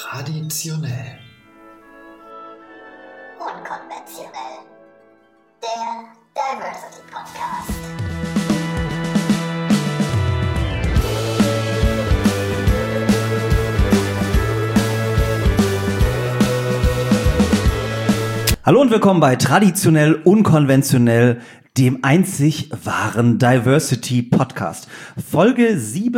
Traditionell. Unkonventionell. Der Diversity Podcast. Hallo und willkommen bei Traditionell Unkonventionell, dem einzig wahren Diversity Podcast. Folge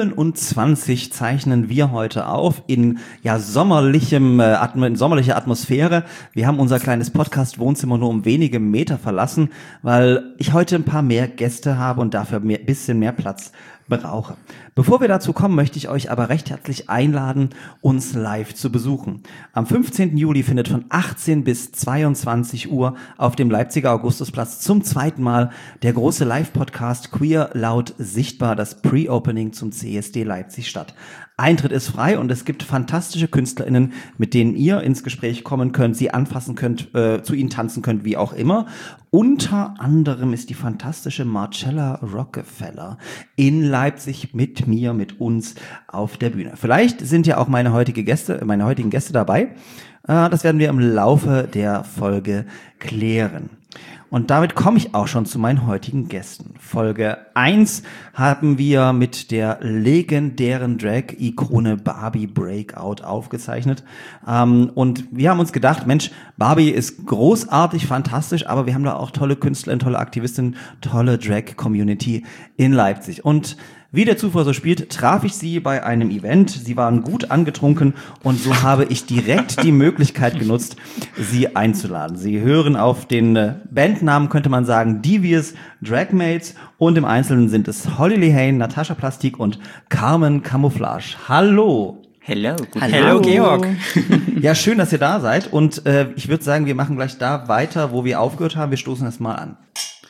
27 zeichnen wir heute auf in sommerlicher Atmosphäre. Wir haben unser kleines Podcast-Wohnzimmer nur um wenige Meter verlassen, weil ich heute ein paar mehr Gäste habe und dafür ein bisschen mehr Platz brauche. Bevor wir dazu kommen, möchte ich euch aber recht herzlich einladen, uns live zu besuchen. Am 15. Juli findet von 18 bis 22 Uhr auf dem Leipziger Augustusplatz zum zweiten Mal der große Live-Podcast Queer Laut Sichtbar, das Pre-Opening zum CSD Leipzig statt. Eintritt ist frei und es gibt fantastische KünstlerInnen, mit denen ihr ins Gespräch kommen könnt, sie anfassen könnt, zu ihnen tanzen könnt, wie auch immer. Unter anderem ist die fantastische Marcella Rockefeller in Leipzig mit mir, mit uns auf der Bühne. Vielleicht sind ja auch meine heutigen Gäste dabei. Das werden wir im Laufe der Folge klären. Und damit komme ich auch schon zu meinen heutigen Gästen. Folge 1 haben wir mit der legendären Drag-Ikone Barbie Breakout aufgezeichnet. Und wir haben uns gedacht, Mensch, Barbie ist großartig, fantastisch, aber wir haben da auch tolle Künstler, tolle Aktivistinnen, tolle Drag-Community in Leipzig. Und wie der Zufall so spielt, traf ich sie bei einem Event. Sie waren gut angetrunken und so habe ich direkt die Möglichkeit genutzt, sie einzuladen. Sie hören auf den Bandnamen, könnte man sagen, Devious Dragmates, und im Einzelnen sind es Holly Lehane, Natascha Plastik und Carmen Camouflage. Hallo! Hello, Hallo Georg. Ja, schön, dass ihr da seid, und ich würde sagen, wir machen gleich da weiter, wo wir aufgehört haben. Wir stoßen erst mal an.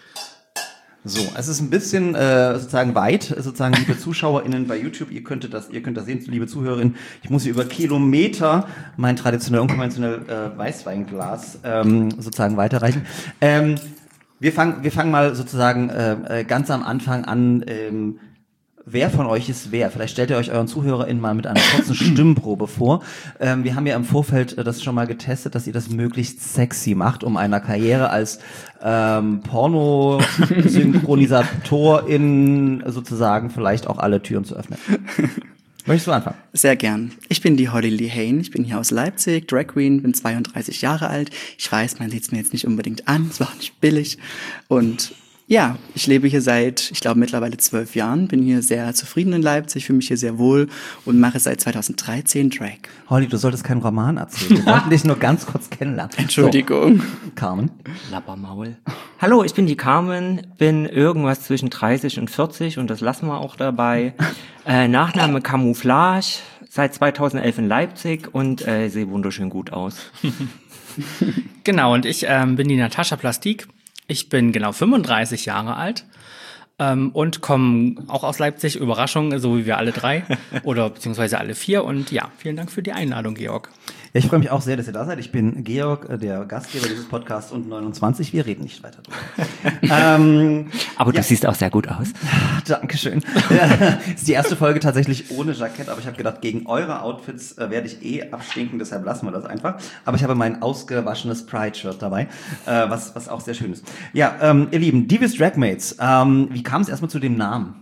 So, es ist ein bisschen sozusagen weit, sozusagen, liebe ZuschauerInnen bei YouTube, ihr könnt das sehen, liebe ZuhörerInnen. Ich muss hier über Kilometer mein traditionell unkonventionell Weißweinglas sozusagen weiterreichen. Wir fangen mal sozusagen ganz am Anfang an. Wer von euch ist wer? Vielleicht stellt ihr euch euren ZuhörerInnen mal mit einer kurzen Stimmprobe vor. Wir haben ja im Vorfeld das schon mal getestet, dass ihr das möglichst sexy macht, um einer Karriere als Pornosynchronisator sozusagen vielleicht auch alle Türen zu öffnen. Möchtest du anfangen? Sehr gern. Ich bin die Holly Lehane, ich bin hier aus Leipzig, Drag Queen, bin 32 Jahre alt. Ich weiß, man sieht es mir jetzt nicht unbedingt an, es war auch nicht billig. Und ja, ich lebe hier seit, ich glaube, mittlerweile 12 Jahren, bin hier sehr zufrieden in Leipzig, fühle mich hier sehr wohl und mache seit 2013 Drag. Holly, du solltest keinen Roman erzählen. Wir wollten dich nur ganz kurz kennenlernen. Entschuldigung. So, Carmen. Lappermaul. Hallo, ich bin die Carmen, bin irgendwas zwischen 30 und 40 und das lassen wir auch dabei. Nachname Camouflage, seit 2011 in Leipzig und sehe wunderschön gut aus. Genau, und ich bin die Natascha Plastik. Ich bin genau 35 Jahre alt und komme auch aus Leipzig, Überraschung, so wie wir alle drei oder beziehungsweise alle vier. Und ja, vielen Dank für die Einladung, Georg. Ja, ich freue mich auch sehr, dass ihr da seid. Ich bin Georg, der Gastgeber dieses Podcasts, und 29. Wir reden nicht weiter drüber. Aber du siehst auch sehr gut aus. Dankeschön. Ja, ist die erste Folge tatsächlich ohne Jackett, aber ich habe gedacht, gegen eure Outfits werde ich abstinken, deshalb lassen wir das einfach. Aber ich habe mein ausgewaschenes Pride-Shirt dabei, was auch sehr schön ist. Ja, ihr Lieben, Devious Dragmates, wie kam es erstmal zu dem Namen?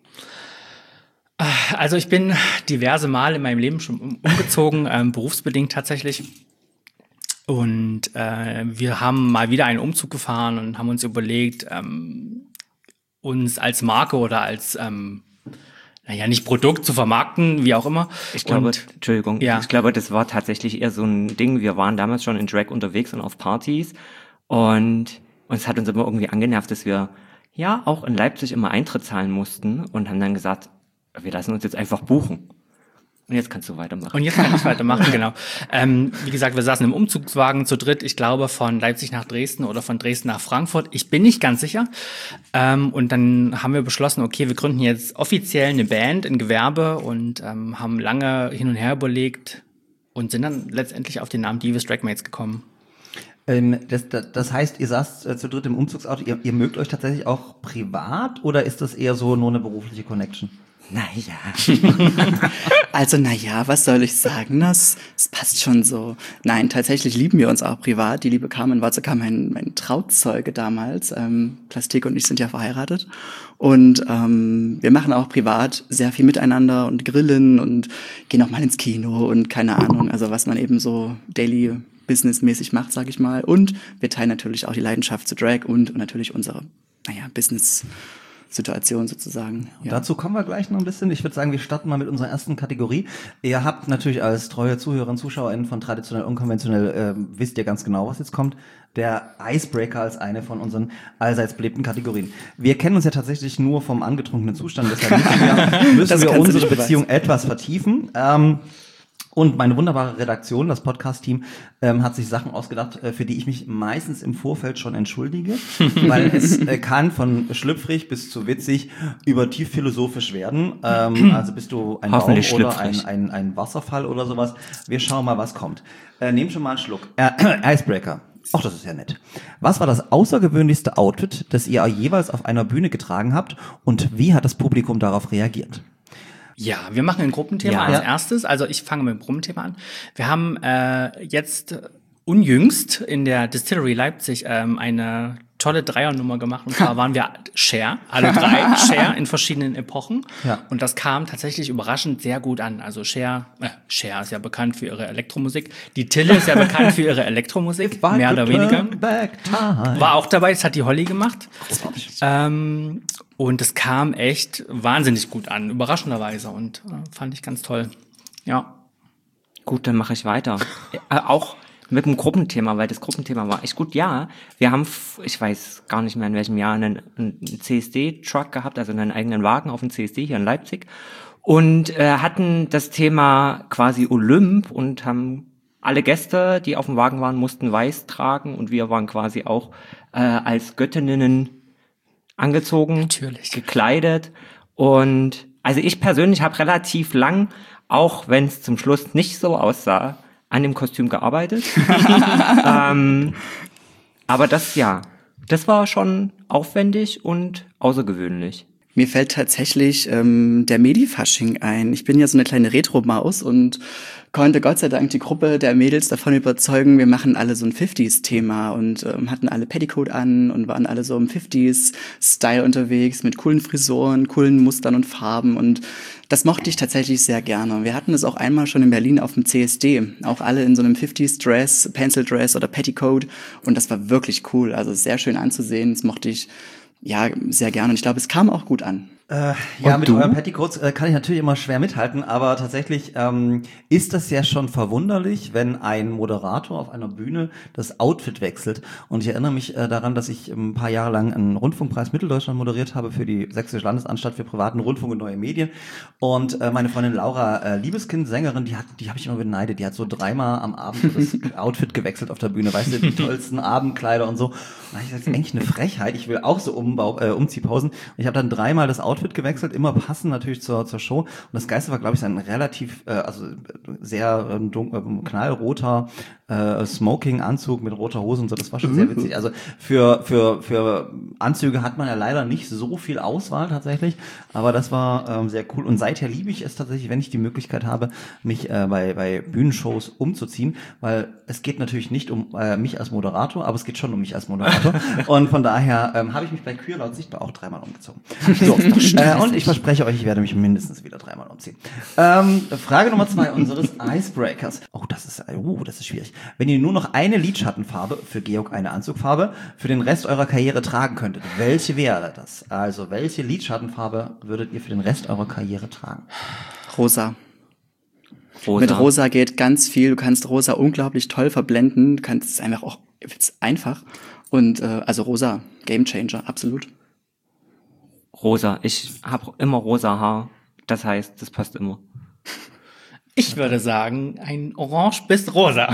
Also ich bin diverse Mal in meinem Leben schon umgezogen, berufsbedingt tatsächlich. Und wir haben mal wieder einen Umzug gefahren und haben uns überlegt, uns als Marke oder als, nicht Produkt zu vermarkten, wie auch immer. Ich glaube, Entschuldigung, ja. Ich glaube, das war tatsächlich eher so ein Ding. Wir waren damals schon in Drag unterwegs und auf Partys und es hat uns immer irgendwie angenervt, dass wir ja auch in Leipzig immer Eintritt zahlen mussten und haben dann gesagt, wir lassen uns jetzt einfach buchen. Und jetzt kannst du weitermachen. Und jetzt kann ich weitermachen, genau. Wie gesagt, wir saßen im Umzugswagen zu dritt, ich glaube von Leipzig nach Dresden oder von Dresden nach Frankfurt. Ich bin nicht ganz sicher. Und dann haben wir beschlossen, okay, wir gründen jetzt offiziell eine Band, ein Gewerbe, und haben lange hin und her überlegt und sind dann letztendlich auf den Namen Devious Dragmates gekommen. Das heißt, ihr saßt zu dritt im Umzugsauto, ihr mögt euch tatsächlich auch privat, oder ist das eher so nur eine berufliche Connection? Naja. Also, naja, was soll ich sagen? Das passt schon so. Nein, tatsächlich lieben wir uns auch privat. Die liebe Carmen war sogar mein Trauzeuge damals. Plastik und ich sind ja verheiratet. Und wir machen auch privat sehr viel miteinander und grillen und gehen auch mal ins Kino und keine Ahnung, also was man eben so daily businessmäßig macht, sag ich mal. Und wir teilen natürlich auch die Leidenschaft zu Drag und natürlich unsere, Business-Situation sozusagen. Ja. Dazu kommen wir gleich noch ein bisschen. Ich würde sagen, wir starten mal mit unserer ersten Kategorie. Ihr habt natürlich als treue Zuhörer und ZuschauerInnen von Traditionell Unkonventionell, wisst ihr ganz genau, was jetzt kommt. Der Icebreaker als eine von unseren allseits beliebten Kategorien. Wir kennen uns ja tatsächlich nur vom angetrunkenen Zustand, deshalb müssen wir unsere Beziehung etwas vertiefen. Und meine wunderbare Redaktion, das Podcast-Team, hat sich Sachen ausgedacht, für die ich mich meistens im Vorfeld schon entschuldige, weil es kann von schlüpfrig bis zu witzig über tief philosophisch werden. Also bist du ein Baum oder ein Wasserfall oder sowas. Wir schauen mal, was kommt. Nehmt schon mal einen Schluck. Icebreaker. Ach, das ist ja nett. Was war das außergewöhnlichste Outfit, das ihr jeweils auf einer Bühne getragen habt und wie hat das Publikum darauf reagiert? Ja, wir machen ein Gruppenthema als erstes. Also ich fange mit dem Gruppenthema an. Wir haben jetzt unjüngst in der Distillery Leipzig eine tolle Dreiernummer gemacht. Und zwar waren wir Cher, alle drei Cher in verschiedenen Epochen. Ja. Und das kam tatsächlich überraschend sehr gut an. Also Cher ist ja bekannt für ihre Elektromusik. Die Tille ist ja bekannt für ihre Elektromusik, mehr oder weniger. War auch dabei, das hat die Holly gemacht. Und es kam echt wahnsinnig gut an, überraschenderweise. Und fand ich ganz toll. Ja. Gut, dann mache ich weiter. Auch mit dem Gruppenthema, weil das Gruppenthema war echt gut. Ja, wir haben, ich weiß gar nicht mehr in welchem Jahr, einen CSD-Truck gehabt, also einen eigenen Wagen auf dem CSD hier in Leipzig und hatten das Thema quasi Olymp und haben alle Gäste, die auf dem Wagen waren, mussten weiß tragen und wir waren quasi auch als Göttinnen angezogen, natürlich gekleidet und also ich persönlich habe relativ lang, auch wenn es zum Schluss nicht so aussah, an dem Kostüm gearbeitet. Aber das war schon aufwendig und außergewöhnlich. Mir fällt tatsächlich der Medifasching ein. Ich bin ja so eine kleine Retro-Maus und konnte Gott sei Dank die Gruppe der Mädels davon überzeugen, wir machen alle so ein 50s-Thema und hatten alle Petticoat an und waren alle so im 50s-Style unterwegs mit coolen Frisuren, coolen Mustern und Farben und das mochte ich tatsächlich sehr gerne. Wir hatten es auch einmal schon in Berlin auf dem CSD, auch alle in so einem 50s-Dress, Pencil-Dress oder Petticoat und das war wirklich cool, also sehr schön anzusehen, das mochte ich ja sehr gerne und ich glaube, es kam auch gut an. Ja, mit euren Petticoats kann ich natürlich immer schwer mithalten, aber tatsächlich ist das ja schon verwunderlich, wenn ein Moderator auf einer Bühne das Outfit wechselt. Und ich erinnere mich daran, dass ich ein paar Jahre lang einen Rundfunkpreis Mitteldeutschland moderiert habe für die Sächsische Landesanstalt für privaten Rundfunk und neue Medien. Und meine Freundin Laura, Liebeskind, Sängerin, die habe ich immer beneidet. Die hat so dreimal am Abend so das Outfit gewechselt auf der Bühne. Weißt du, die tollsten Abendkleider und so. Und da habe ich gesagt, das ist eigentlich eine Frechheit. Ich will auch so Umziehpausen. Und ich habe dann dreimal das Outfit gewechselt, immer passend natürlich zur Show. Und das Geilste war, glaube ich, sein relativ, sehr knallroter Smoking-Anzug mit roter Hose und so. Das war schon sehr witzig. Also für Anzüge hat man ja leider nicht so viel Auswahl tatsächlich, aber das war sehr cool. Und seither liebe ich es tatsächlich, wenn ich die Möglichkeit habe, mich bei Bühnenshows umzuziehen, weil es geht natürlich nicht um mich als Moderator, aber es geht schon um mich als Moderator. Und von daher habe ich mich bei Queer laut sichtbar auch dreimal umgezogen. So, und ich verspreche euch, ich werde mich mindestens wieder dreimal umziehen. Frage Nummer 2 unseres Icebreakers. Oh, das ist schwierig. Wenn ihr nur noch eine Lidschattenfarbe, für Georg eine Anzugfarbe, für den Rest eurer Karriere tragen könntet, welche wäre das? Also, welche Lidschattenfarbe würdet ihr für den Rest eurer Karriere tragen? Rosa. Mit Rosa geht ganz viel. Du kannst Rosa unglaublich toll verblenden. Du kannst es einfach auch, einfach. Und also Rosa, Gamechanger, absolut. Rosa. Ich habe immer rosa Haar. Das heißt, das passt immer. Ich würde sagen, ein Orange bis Rosa.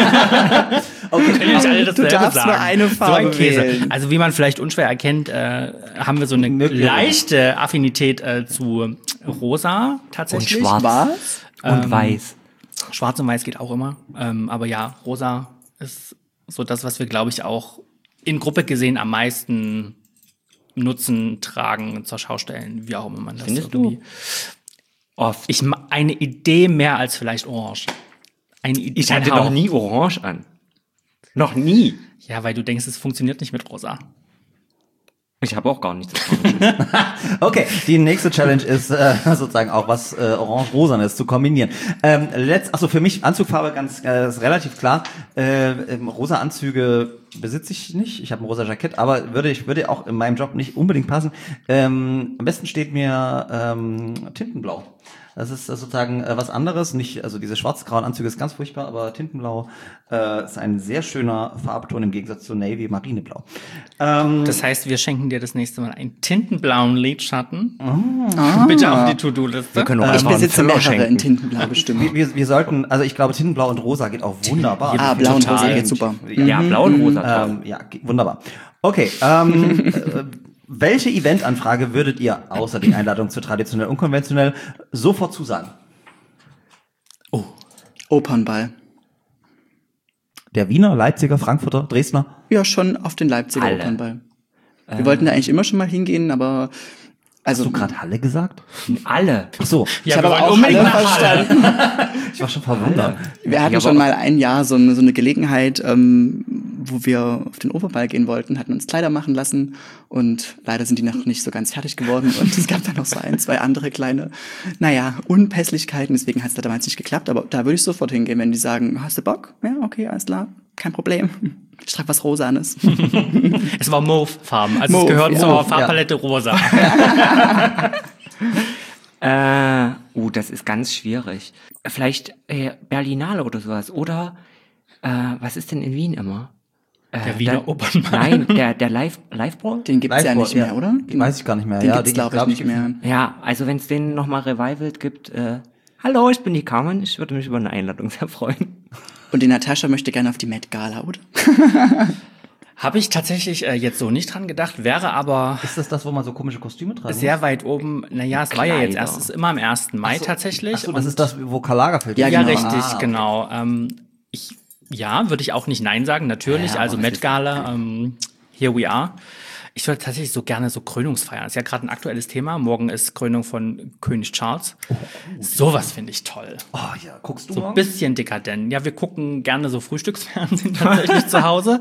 Okay, alle du darfst sagen. Nur eine Farbe so ein wählen. Also wie man vielleicht unschwer erkennt, haben wir so eine leichte Affinität zu Rosa tatsächlich. Und schwarz. Und weiß. Schwarz und weiß geht auch immer. Aber ja, Rosa ist so das, was wir, glaube ich, auch in Gruppe gesehen am meisten nutzen, tragen, zur Schau stellen, wie auch immer man das Findest irgendwie. du? Oft. Eine Idee mehr als vielleicht orange. Ich hatte noch nie orange an. Noch nie. Ja, weil du denkst, es funktioniert nicht mit rosa. Ich habe auch gar nichts Oranges. Okay, die nächste Challenge ist sozusagen auch was Orange-Rosanes zu kombinieren. Achso, für mich Anzugfarbe ist relativ klar. Rosa Anzüge besitze ich nicht. Ich habe ein rosa Jackett, aber würde auch in meinem Job nicht unbedingt passen. Am besten steht mir Tintenblau. Das ist sozusagen was anderes. Nicht, also diese schwarz-grauen Anzüge ist ganz furchtbar, aber Tintenblau ist ein sehr schöner Farbton im Gegensatz zu Navy Marineblau. Das heißt, wir schenken dir das nächste Mal einen tintenblauen Lidschatten. Bitte auf die To-Do-Liste. Wir können auch Ich einfach einen besitze Füller mehrere in schenken. Tintenblau bestimmt. Wir sollten, also ich glaube, Tintenblau und Rosa geht auch wunderbar. Ah, blau und Total. rosa geht super. Ja, blau und rosa. Ja, wunderbar. Okay, welche Eventanfrage würdet ihr, außer die Einladung zu traditionell unkonventionell, sofort zusagen? Opernball. Der Wiener, Leipziger, Frankfurter, Dresdner? Ja, schon auf den Leipziger Alle. Opernball. Wir wollten da eigentlich immer schon mal hingehen, aber also Hast du gerade Halle gesagt? Alle. Ach so, Ja, ich habe wir aber wollen auch unbedingt Halle nach Halle. verstanden. ich war schon verwundert. Wir hatten Ja, schon aber- mal ein Jahr so eine Gelegenheit, wo wir auf den Opernball gehen wollten, hatten uns Kleider machen lassen und leider sind die noch nicht so ganz fertig geworden und es gab dann noch so ein, zwei andere kleine, Unpässlichkeiten, deswegen hat es da damals nicht geklappt, aber da würde ich sofort hingehen, wenn die sagen, hast du Bock? Ja, okay, alles klar, kein Problem. Ich trage was Rosanes. Es war Mauve-Farben, also Mauve, es gehört ja. zur Mauve, Farbpalette rosa. Das ist ganz schwierig. Vielleicht Berlinale oder sowas. Oder was ist denn in Wien immer? Der Wiener Opernball. Nein, der Live-Ball? Den gibt's ja nicht mehr, oder? Die weiß ich gar nicht mehr. Den Ja, gibt's, glaube ich, nicht mehr. Ja, also wenn es den nochmal Revival gibt, hallo, ich bin die Carmen, ich würde mich über eine Einladung sehr freuen. Und die Natascha möchte gerne auf die Met Gala, oder? Habe ich tatsächlich jetzt so nicht dran gedacht, wäre aber Ist das, wo man so komische Kostüme tragen sehr weit oben. Naja, es war ja jetzt Kleider. erst, es ist immer am 1. Mai tatsächlich. Achso, das Und- ist das, wo Karl Lagerfeld Ja, ist. Ja, genau. richtig, Ah, okay. genau. Würde ich auch nicht Nein sagen, natürlich. Ja, Also aber Met es ist- Gala, here we are. Ich würde tatsächlich so gerne so Krönungsfeiern. Das ist ja gerade ein aktuelles Thema. Morgen ist Krönung von König Charles. Sowas finde ich toll. Oh ja, guckst du So ein morgen? bisschen dekadent. Ja, wir gucken gerne so Frühstücksfernsehen tatsächlich zu Hause.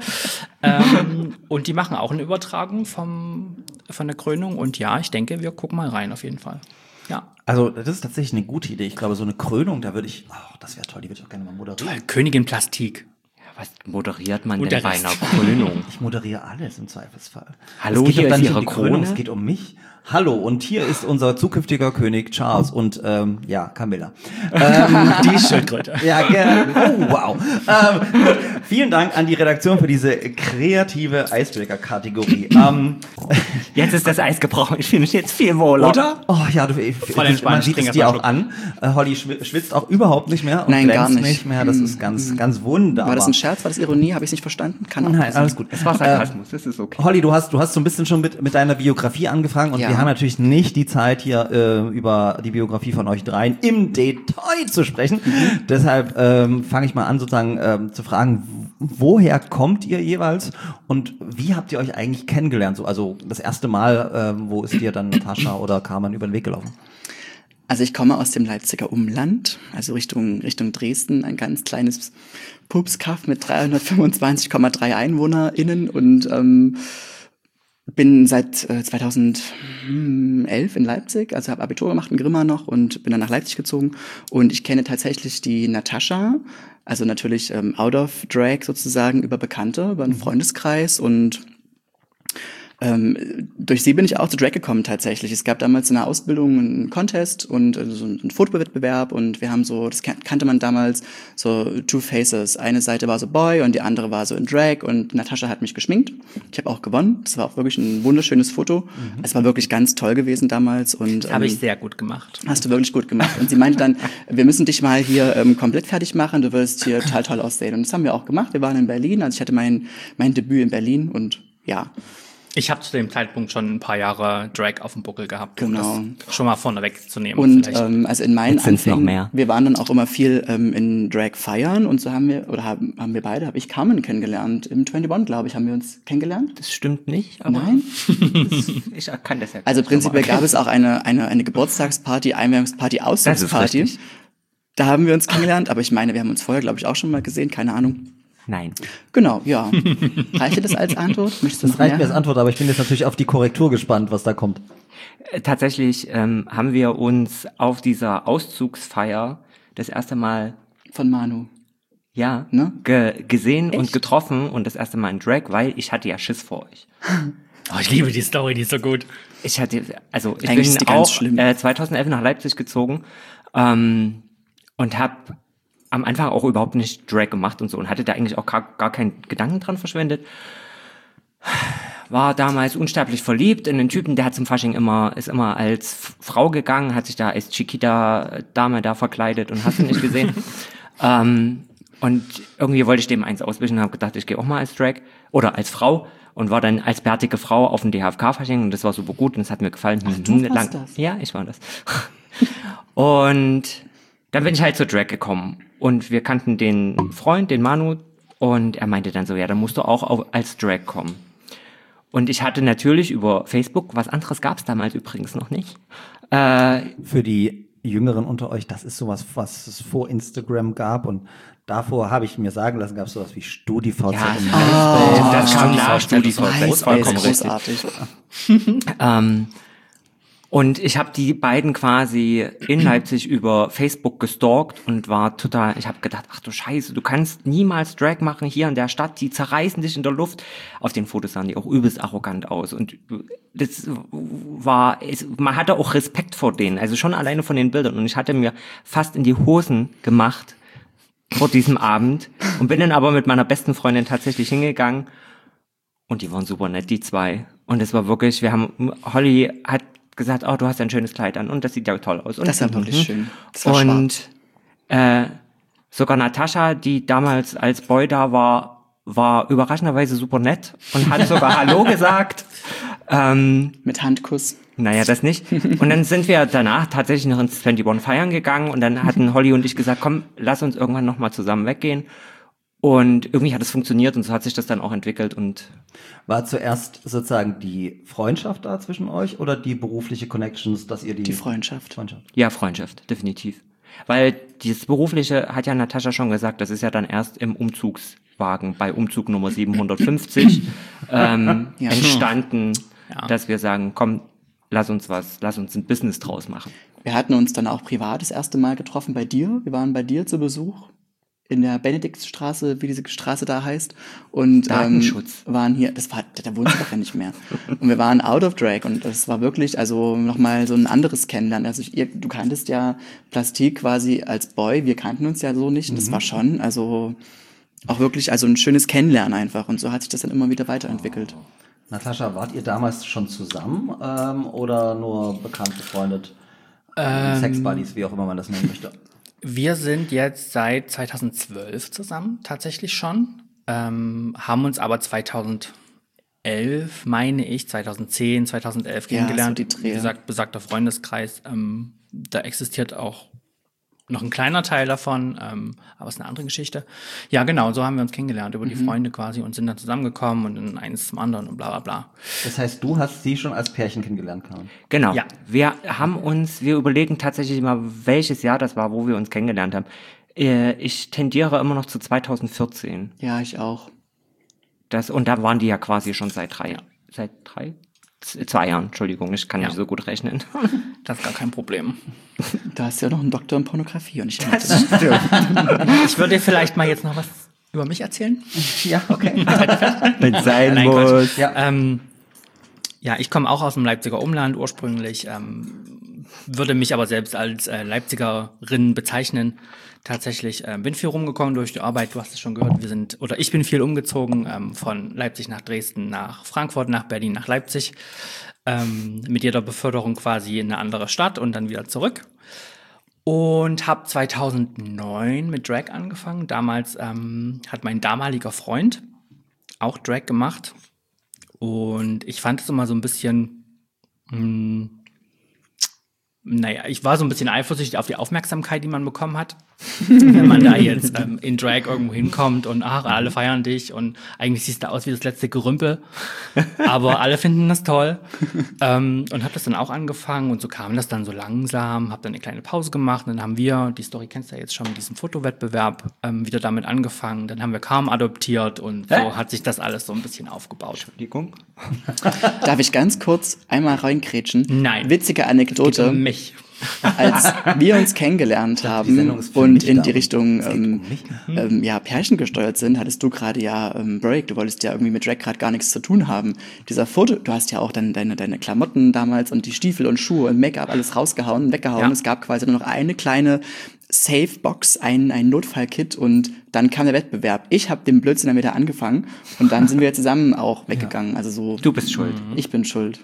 Und die machen auch eine Übertragung von der Krönung. Und ja, ich denke, wir gucken mal rein auf jeden Fall. Ja. Also, das ist tatsächlich eine gute Idee. Ich glaube, so eine Krönung, da würde ich, das wäre toll, die würde ich auch gerne mal moderieren. Königin Plastik. Was moderiert man Und denn der bei Rest. einer Krönung? Ich moderiere alles im Zweifelsfall. Hallo, es geht hier doch dann ist nicht um Ihre die Krönung, Krone. es geht um mich. Hallo, und hier ist unser zukünftiger König Charles und Camilla. Die Schildkröte. Ja, gerne. Oh, wow. Gut. Vielen Dank an die Redaktion für diese kreative Eisbreaker-Kategorie. Jetzt ist das Eis gebrochen, ich fühle mich jetzt viel wohler. Oder? Oh ja, Voll entspannt, man sieht es trink dir erst auch mal an. Holly schwitzt auch überhaupt nicht mehr und Nein, gar glänzt nicht. mehr. Das ist ganz, ganz wunderbar. War das ein Scherz? War das Ironie? Habe ich es nicht verstanden? Kann auch Nein, passieren. alles gut. Es war Sarkasmus, das ist okay. Holly, du hast so ein bisschen schon mit deiner Biografie angefangen und Ja. wir haben natürlich nicht die Zeit hier über die Biografie von euch dreien im Detail zu sprechen. Deshalb fange ich mal an sozusagen zu fragen, woher kommt ihr jeweils und wie habt ihr euch eigentlich kennengelernt? So, also das erste Mal, wo ist dir dann Natascha oder Carmen über den Weg gelaufen? Also ich komme aus dem Leipziger Umland, also Richtung Dresden, ein ganz kleines Pupskaff mit 325,3 EinwohnerInnen und bin seit 2011 in Leipzig, also habe Abitur gemacht in Grimma noch und bin dann nach Leipzig gezogen und ich kenne tatsächlich die Natascha, also natürlich out of drag sozusagen über Bekannte, über einen Freundeskreis und durch sie bin ich auch zu Drag gekommen tatsächlich. Es gab damals in der Ausbildung einen Contest und so einen Fotowettbewerb und wir haben so, das kannte man damals, so Two Faces. Eine Seite war so Boy und die andere war so in Drag und Natascha hat mich geschminkt. Ich habe auch gewonnen. Das war auch wirklich ein wunderschönes Foto. Es war wirklich ganz toll gewesen damals und Habe ich sehr gut gemacht. hast du wirklich gut gemacht. Und sie meinte dann, wir müssen dich mal hier komplett fertig machen, du wirst hier total toll aussehen. Und das haben wir auch gemacht. Wir waren in Berlin, also ich hatte mein Debüt in Berlin und ja, Ich habe zu dem Zeitpunkt schon ein paar Jahre Drag auf dem Buckel gehabt, um Genau. das schon mal vorne wegzunehmen. Und vielleicht. also in meinen Jetzt sind's noch Anfängen, mehr. wir waren dann auch immer viel in Drag feiern und so haben wir beide, habe ich Carmen kennengelernt. Im 21, glaube ich, haben wir uns kennengelernt. Das stimmt nicht, aber Nein? ich kann das ja. Also prinzipiell gab es auch eine Geburtstagsparty, Einweihungsparty, Auszugsparty. richtig. Da haben wir uns kennengelernt, aber ich meine, wir haben uns vorher, glaube ich, auch schon mal gesehen, keine Ahnung. Nein. Genau, ja. Reicht dir das als Antwort? Möchtest du Das noch reicht mehr? mir als Antwort, aber ich bin jetzt natürlich auf die Korrektur gespannt, was da kommt. Tatsächlich haben wir uns auf dieser Auszugsfeier das erste Mal Von Manu. ja Ne? gesehen und getroffen und das erste Mal in Drag, weil ich hatte ja Schiss vor euch. Oh, ich liebe die Story, die ist so gut. Ich Eigentlich bin ist die ganz auch schlimm. 2011 nach Leipzig gezogen und habe am Anfang auch überhaupt nicht Drag gemacht und so und hatte da eigentlich auch gar keinen Gedanken dran verschwendet. War damals unsterblich verliebt in einen Typen, der hat zum Fasching ist immer als Frau gegangen, hat sich da als Chiquita-Dame da verkleidet und hast du nicht gesehen. Und irgendwie wollte ich dem eins auswischen und habe gedacht, ich gehe auch mal als Drag oder als Frau und war dann als bärtige Frau auf dem DHFK-Fasching und das war super gut und es hat mir gefallen. du warst das? Ja, ich war das. Und dann bin ich halt zur Drag gekommen und wir kannten den Freund, den Manu, und er meinte dann so, ja, dann musst du auch als Drag kommen. Und ich hatte natürlich über Facebook, was anderes gab es damals übrigens noch nicht. Für die Jüngeren unter euch, das ist sowas, was es vor Instagram gab und davor habe ich mir sagen lassen, gab es sowas wie StudiVZ und MySpace. das kam nach StudiVZ, StudiVZ, vollkommen richtig. Großartig. Und ich habe die beiden quasi in Leipzig über Facebook gestalkt und ich habe gedacht, ach du Scheiße, du kannst niemals Drag machen hier in der Stadt, die zerreißen dich in der Luft. Auf den Fotos sahen die auch übelst arrogant aus und man hatte auch Respekt vor denen, also schon alleine von den Bildern und ich hatte mir fast in die Hosen gemacht vor diesem Abend und bin dann aber mit meiner besten Freundin tatsächlich hingegangen und die waren super nett, die zwei. Und es war wirklich, Holly hat gesagt, oh, du hast ein schönes Kleid an und das sieht ja toll aus. Und Das war wirklich schön. Das war schwarz. und sogar Natascha, die damals als Boy da war überraschenderweise super nett und hat sogar Hallo gesagt. Mit Handkuss. Naja, das nicht. Und dann sind wir danach tatsächlich noch ins 21 feiern gegangen und dann hatten Holly und ich gesagt, komm, lass uns irgendwann nochmal zusammen weggehen. Und irgendwie hat es funktioniert und so hat sich das dann auch entwickelt und War zuerst sozusagen die Freundschaft da zwischen euch oder die berufliche Connections, dass ihr Die Freundschaft. ja, Freundschaft, definitiv. Weil dieses Berufliche hat ja Natascha schon gesagt, das ist ja dann erst im Umzugswagen bei Umzug Nummer 750 entstanden, Ja. dass wir sagen, komm, lass uns ein Business draus machen. Wir hatten uns dann auch privat das erste Mal getroffen bei dir. Wir waren bei dir zu Besuch in der Benediktstraße, wie diese Straße da heißt. Und Datenschutz. waren hier, da wohnst du doch ja nicht mehr. Und wir waren out of drag und das war wirklich, also nochmal so ein anderes Kennenlernen. Also du kanntest ja Plastik quasi als Boy, wir kannten uns ja so nicht. Und das war schon, also auch wirklich, also ein schönes Kennenlernen einfach. Und so hat sich das dann immer wieder weiterentwickelt. Natascha, wart ihr damals schon zusammen oder nur bekannt, befreundet? Sexbuddies, wie auch immer man das nennen möchte. Wir sind jetzt seit 2012 zusammen, tatsächlich schon. Haben uns aber 2011, meine ich, 2010, 2011 kennengelernt. so die Dreh. Wie gesagt, besagter Freundeskreis. Da existiert auch noch ein kleiner Teil davon, aber es ist eine andere Geschichte. Ja, genau, so haben wir uns kennengelernt über die Freunde quasi und sind dann zusammengekommen und dann eins zum anderen und bla bla bla. Das heißt, du hast sie schon als Pärchen kennengelernt, Karin. Genau. Ja. Wir überlegen tatsächlich immer, welches Jahr das war, wo wir uns kennengelernt haben. Ich tendiere immer noch zu 2014. Ja, ich auch. Und da waren die ja quasi schon seit 2 Jahren, Entschuldigung, ich kann nicht so gut rechnen. Das ist gar kein Problem. Da hast du ja noch einen Doktor in Pornografie und ich Ich würde dir vielleicht mal jetzt noch was über mich erzählen. Ja, okay. Wenn es sein Nein, Quatsch. muss. Ja, ich komme auch aus dem Leipziger Umland ursprünglich, würde mich aber selbst als Leipzigerin bezeichnen. Tatsächlich bin viel rumgekommen durch die Arbeit, du hast es schon gehört, ich bin viel umgezogen, von Leipzig nach Dresden, nach Frankfurt, nach Berlin, nach Leipzig, mit jeder Beförderung quasi in eine andere Stadt und dann wieder zurück. Und habe 2009 mit Drag angefangen. Damals hat mein damaliger Freund auch Drag gemacht. Und ich fand es immer so ein bisschen, ich war so ein bisschen eifersüchtig auf die Aufmerksamkeit, die man bekommen hat. Wenn man da jetzt in Drag irgendwo hinkommt und alle feiern dich und eigentlich siehst du aus wie das letzte Gerümpel. Aber alle finden das toll. Und habe das dann auch angefangen und so kam das dann so langsam, habe dann eine kleine Pause gemacht. Und dann haben wir, die Story kennst du ja jetzt schon mit diesem Fotowettbewerb, wieder damit angefangen. Dann haben wir Carmen adoptiert und so hat sich das alles so ein bisschen aufgebaut. Entschuldigung. Darf ich ganz kurz einmal reingrätschen? Nein. Witzige Es geht Anekdote. um mich. Als wir uns kennengelernt haben Sendung ist für und mich in da. die Richtung Es geht um mich. Pärchen gesteuert sind, hattest du gerade Break, du wolltest ja irgendwie mit Drag gerade gar nichts zu tun haben. Dieser Foto, du hast ja auch dann deine Klamotten damals und die Stiefel und Schuhe und Make-up alles rausgehauen, weggehauen. Ja. Es gab quasi nur noch eine kleine Safe-Box, ein Notfallkit und dann kam der Wettbewerb. Ich habe den Blödsinn dann wieder angefangen und dann sind wir zusammen auch weggegangen. Also so. Du bist schuld. Ich bin schuld.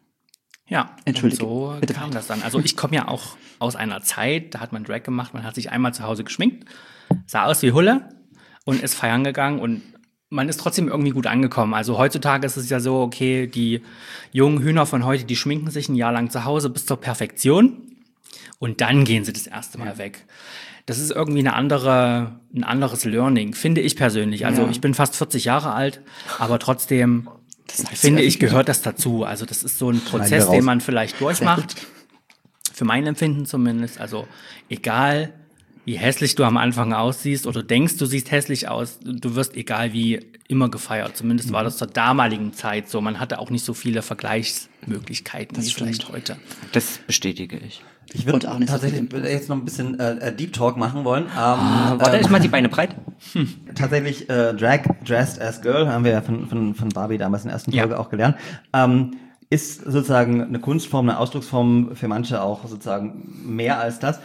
Ja, Entschuldige, und so bitte kam weiter. das dann. Also ich komme ja auch aus einer Zeit, da hat man Drag gemacht, man hat sich einmal zu Hause geschminkt, sah aus wie Hulle und ist feiern gegangen und man ist trotzdem irgendwie gut angekommen. Also heutzutage ist es ja so, okay, die jungen Hühner von heute, die schminken sich ein Jahr lang zu Hause bis zur Perfektion und dann gehen sie das erste Mal weg. Das ist irgendwie ein anderes Learning, finde ich persönlich. Also Ja. ich bin fast 40 Jahre alt, aber trotzdem Das heißt, finde ich, gehört das dazu. Also das ist so ein Prozess, raus. den man vielleicht durchmacht. Für mein Empfinden zumindest. Also egal, wie hässlich du am Anfang aussiehst oder denkst, du siehst hässlich aus, du wirst egal wie immer gefeiert. Zumindest war das zur damaligen Zeit so. Man hatte auch nicht so viele Vergleichsmöglichkeiten wie vielleicht heute. Das bestätige ich. Ich würde Und auch nicht so tatsächlich jetzt noch ein bisschen Deep Talk machen wollen. Warte, ich mal die Beine breit. Tatsächlich Drag, Dressed as Girl, haben wir ja von Barbie damals in der ersten Ja. Folge auch gelernt, ist sozusagen eine Kunstform, eine Ausdrucksform, für manche auch sozusagen mehr als das.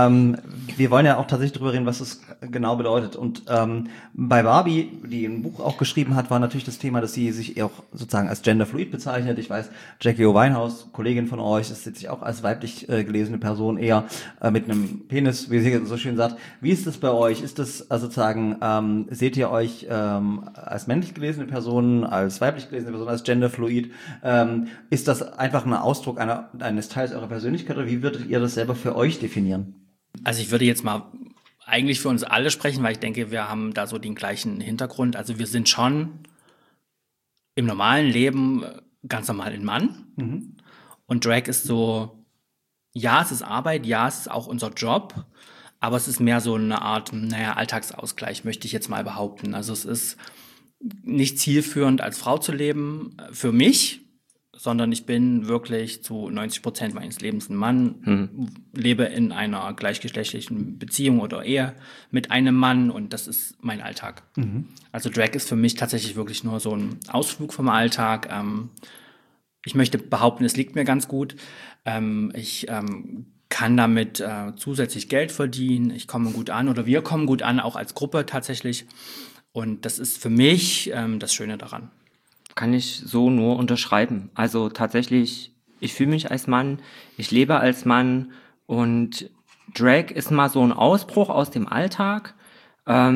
Wir wollen ja auch tatsächlich darüber reden, was es genau bedeutet. Und bei Barbie, die ein Buch auch geschrieben hat, war natürlich das Thema, dass sie sich auch sozusagen als genderfluid bezeichnet. Ich weiß, Jackie O. Winehouse, Kollegin von euch, ist sich auch als weiblich gelesene Person eher mit einem Penis, wie sie so schön sagt. Wie ist das bei euch? Ist das sozusagen, seht ihr euch als männlich gelesene Person, als weiblich gelesene Person, als genderfluid? Ist das einfach ein Ausdruck eines Teils eurer Persönlichkeit oder wie würdet ihr das selber für euch definieren? Also ich würde jetzt mal eigentlich für uns alle sprechen, weil ich denke, wir haben da so den gleichen Hintergrund. Also wir sind schon im normalen Leben ganz normal ein Mann. Und Drag ist so, ja, es ist Arbeit, ja, es ist auch unser Job, aber es ist mehr so eine Art, Alltagsausgleich, möchte ich jetzt mal behaupten. Also es ist nicht zielführend, als Frau zu leben, für mich, sondern ich bin wirklich zu 90% meines Lebens ein Mann, lebe in einer gleichgeschlechtlichen Beziehung oder Ehe mit einem Mann und das ist mein Alltag. Also Drag ist für mich tatsächlich wirklich nur so ein Ausflug vom Alltag. Ich möchte behaupten, es liegt mir ganz gut. Ich kann damit zusätzlich Geld verdienen. Ich komme gut an oder wir kommen gut an, auch als Gruppe tatsächlich. Und das ist für mich das Schöne daran. Kann ich so nur unterschreiben. Also tatsächlich, ich fühle mich als Mann, ich lebe als Mann und Drag ist mal so ein Ausbruch aus dem Alltag. Das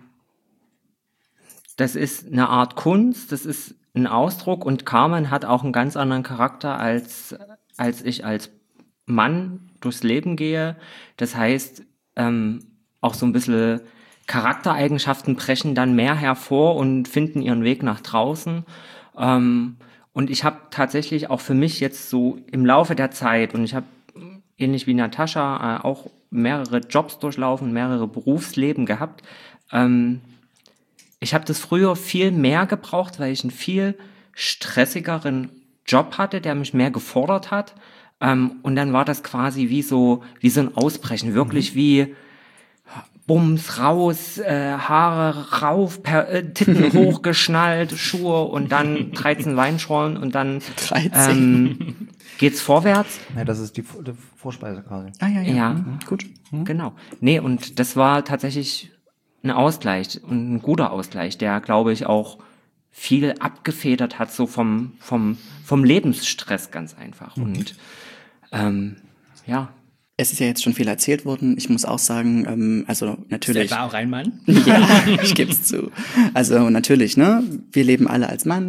ist eine Art Kunst, das ist ein Ausdruck und Carmen hat auch einen ganz anderen Charakter als ich als Mann durchs Leben gehe. Das heißt, auch so ein bisschen Charaktereigenschaften brechen dann mehr hervor und finden ihren Weg nach draußen. Und ich habe tatsächlich auch für mich jetzt so im Laufe der Zeit, und ich habe ähnlich wie Natascha auch mehrere Jobs durchlaufen, mehrere Berufsleben gehabt. Ich habe das früher viel mehr gebraucht, weil ich einen viel stressigeren Job hatte, der mich mehr gefordert hat. Und dann war das quasi wie so ein Ausbrechen, wirklich wie Bums, raus, Haare rauf, Titten hochgeschnallt, Schuhe und dann 13 Weinschorlen und dann 13. Geht's vorwärts. Ja, das ist die Vorspeise quasi. Ja. Gut. Genau. Nee, und das war tatsächlich ein Ausgleich und ein guter Ausgleich, der, glaube ich, auch viel abgefedert hat, so vom Lebensstress ganz einfach. Und ja. Es ist ja jetzt schon viel erzählt worden. Ich muss auch sagen, also natürlich. Selber auch ein Mann? Ja, ich gebe es zu. Also natürlich, ne? Wir leben alle als Mann.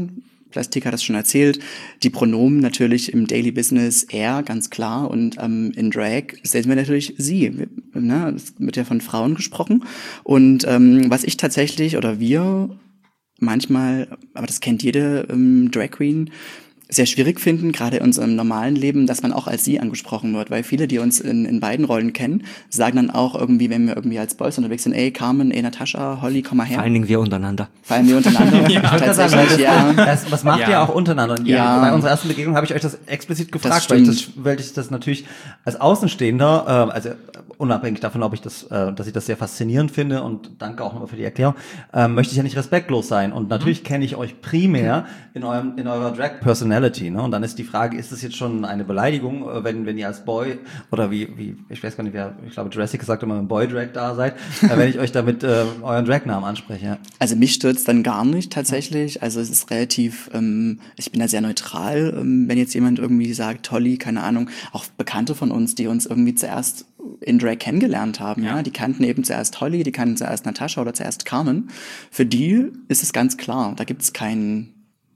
Plastik hat das schon erzählt. Die Pronomen natürlich im Daily Business er, ganz klar. Und in Drag sehen wir natürlich sie. Ne? Es wird ja von Frauen gesprochen. Und was ich tatsächlich oder wir manchmal, aber das kennt jede Drag Queen, sehr schwierig finden, gerade in unserem normalen Leben, dass man auch als sie angesprochen wird, weil viele, die uns in beiden Rollen kennen, sagen dann auch irgendwie, wenn wir irgendwie als Boys unterwegs sind, ey Carmen, ey Natascha, Holly, komm mal her. Vor allen Dingen wir untereinander. Vor allem wir untereinander. Tatsächlich, ja. Was macht ihr auch untereinander? Und Ja. Bei unserer ersten Begegnung habe ich euch das explizit gefragt, Das weil ich das natürlich als Außenstehender, also unabhängig davon, ob ich dass ich das sehr faszinierend finde und danke auch nochmal für die Erklärung, möchte ich ja nicht respektlos sein. Und natürlich kenne ich euch primär in eurer Drag-Personality. Ne? Und dann ist die Frage, ist das jetzt schon eine Beleidigung, wenn ihr als Boy oder wie ich weiß gar nicht, ich glaube Jurassic sagt immer, ein Boy-Drag da seid, wenn ich euch damit euren Drag-Namen anspreche. Ja. Also mich stört's dann gar nicht tatsächlich. Also es ist relativ, ich bin da sehr neutral, wenn jetzt jemand irgendwie sagt, Holly, keine Ahnung, auch Bekannte von uns, die uns irgendwie zuerst in Drag kennengelernt haben, ja, die kannten eben zuerst Holly, die kannten zuerst Natascha oder zuerst Carmen. Für die ist es ganz klar, da gibt's keinen,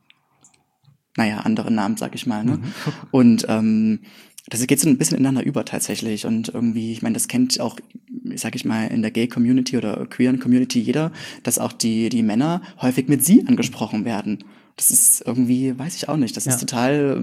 anderen Namen, sag ich mal, ne? Und das geht so ein bisschen ineinander über tatsächlich und irgendwie, ich meine, das kennt auch, sag ich mal, in der Gay-Community oder queeren Community jeder, dass auch die Männer häufig mit sie angesprochen werden. Das ist irgendwie, weiß ich auch nicht, das ist total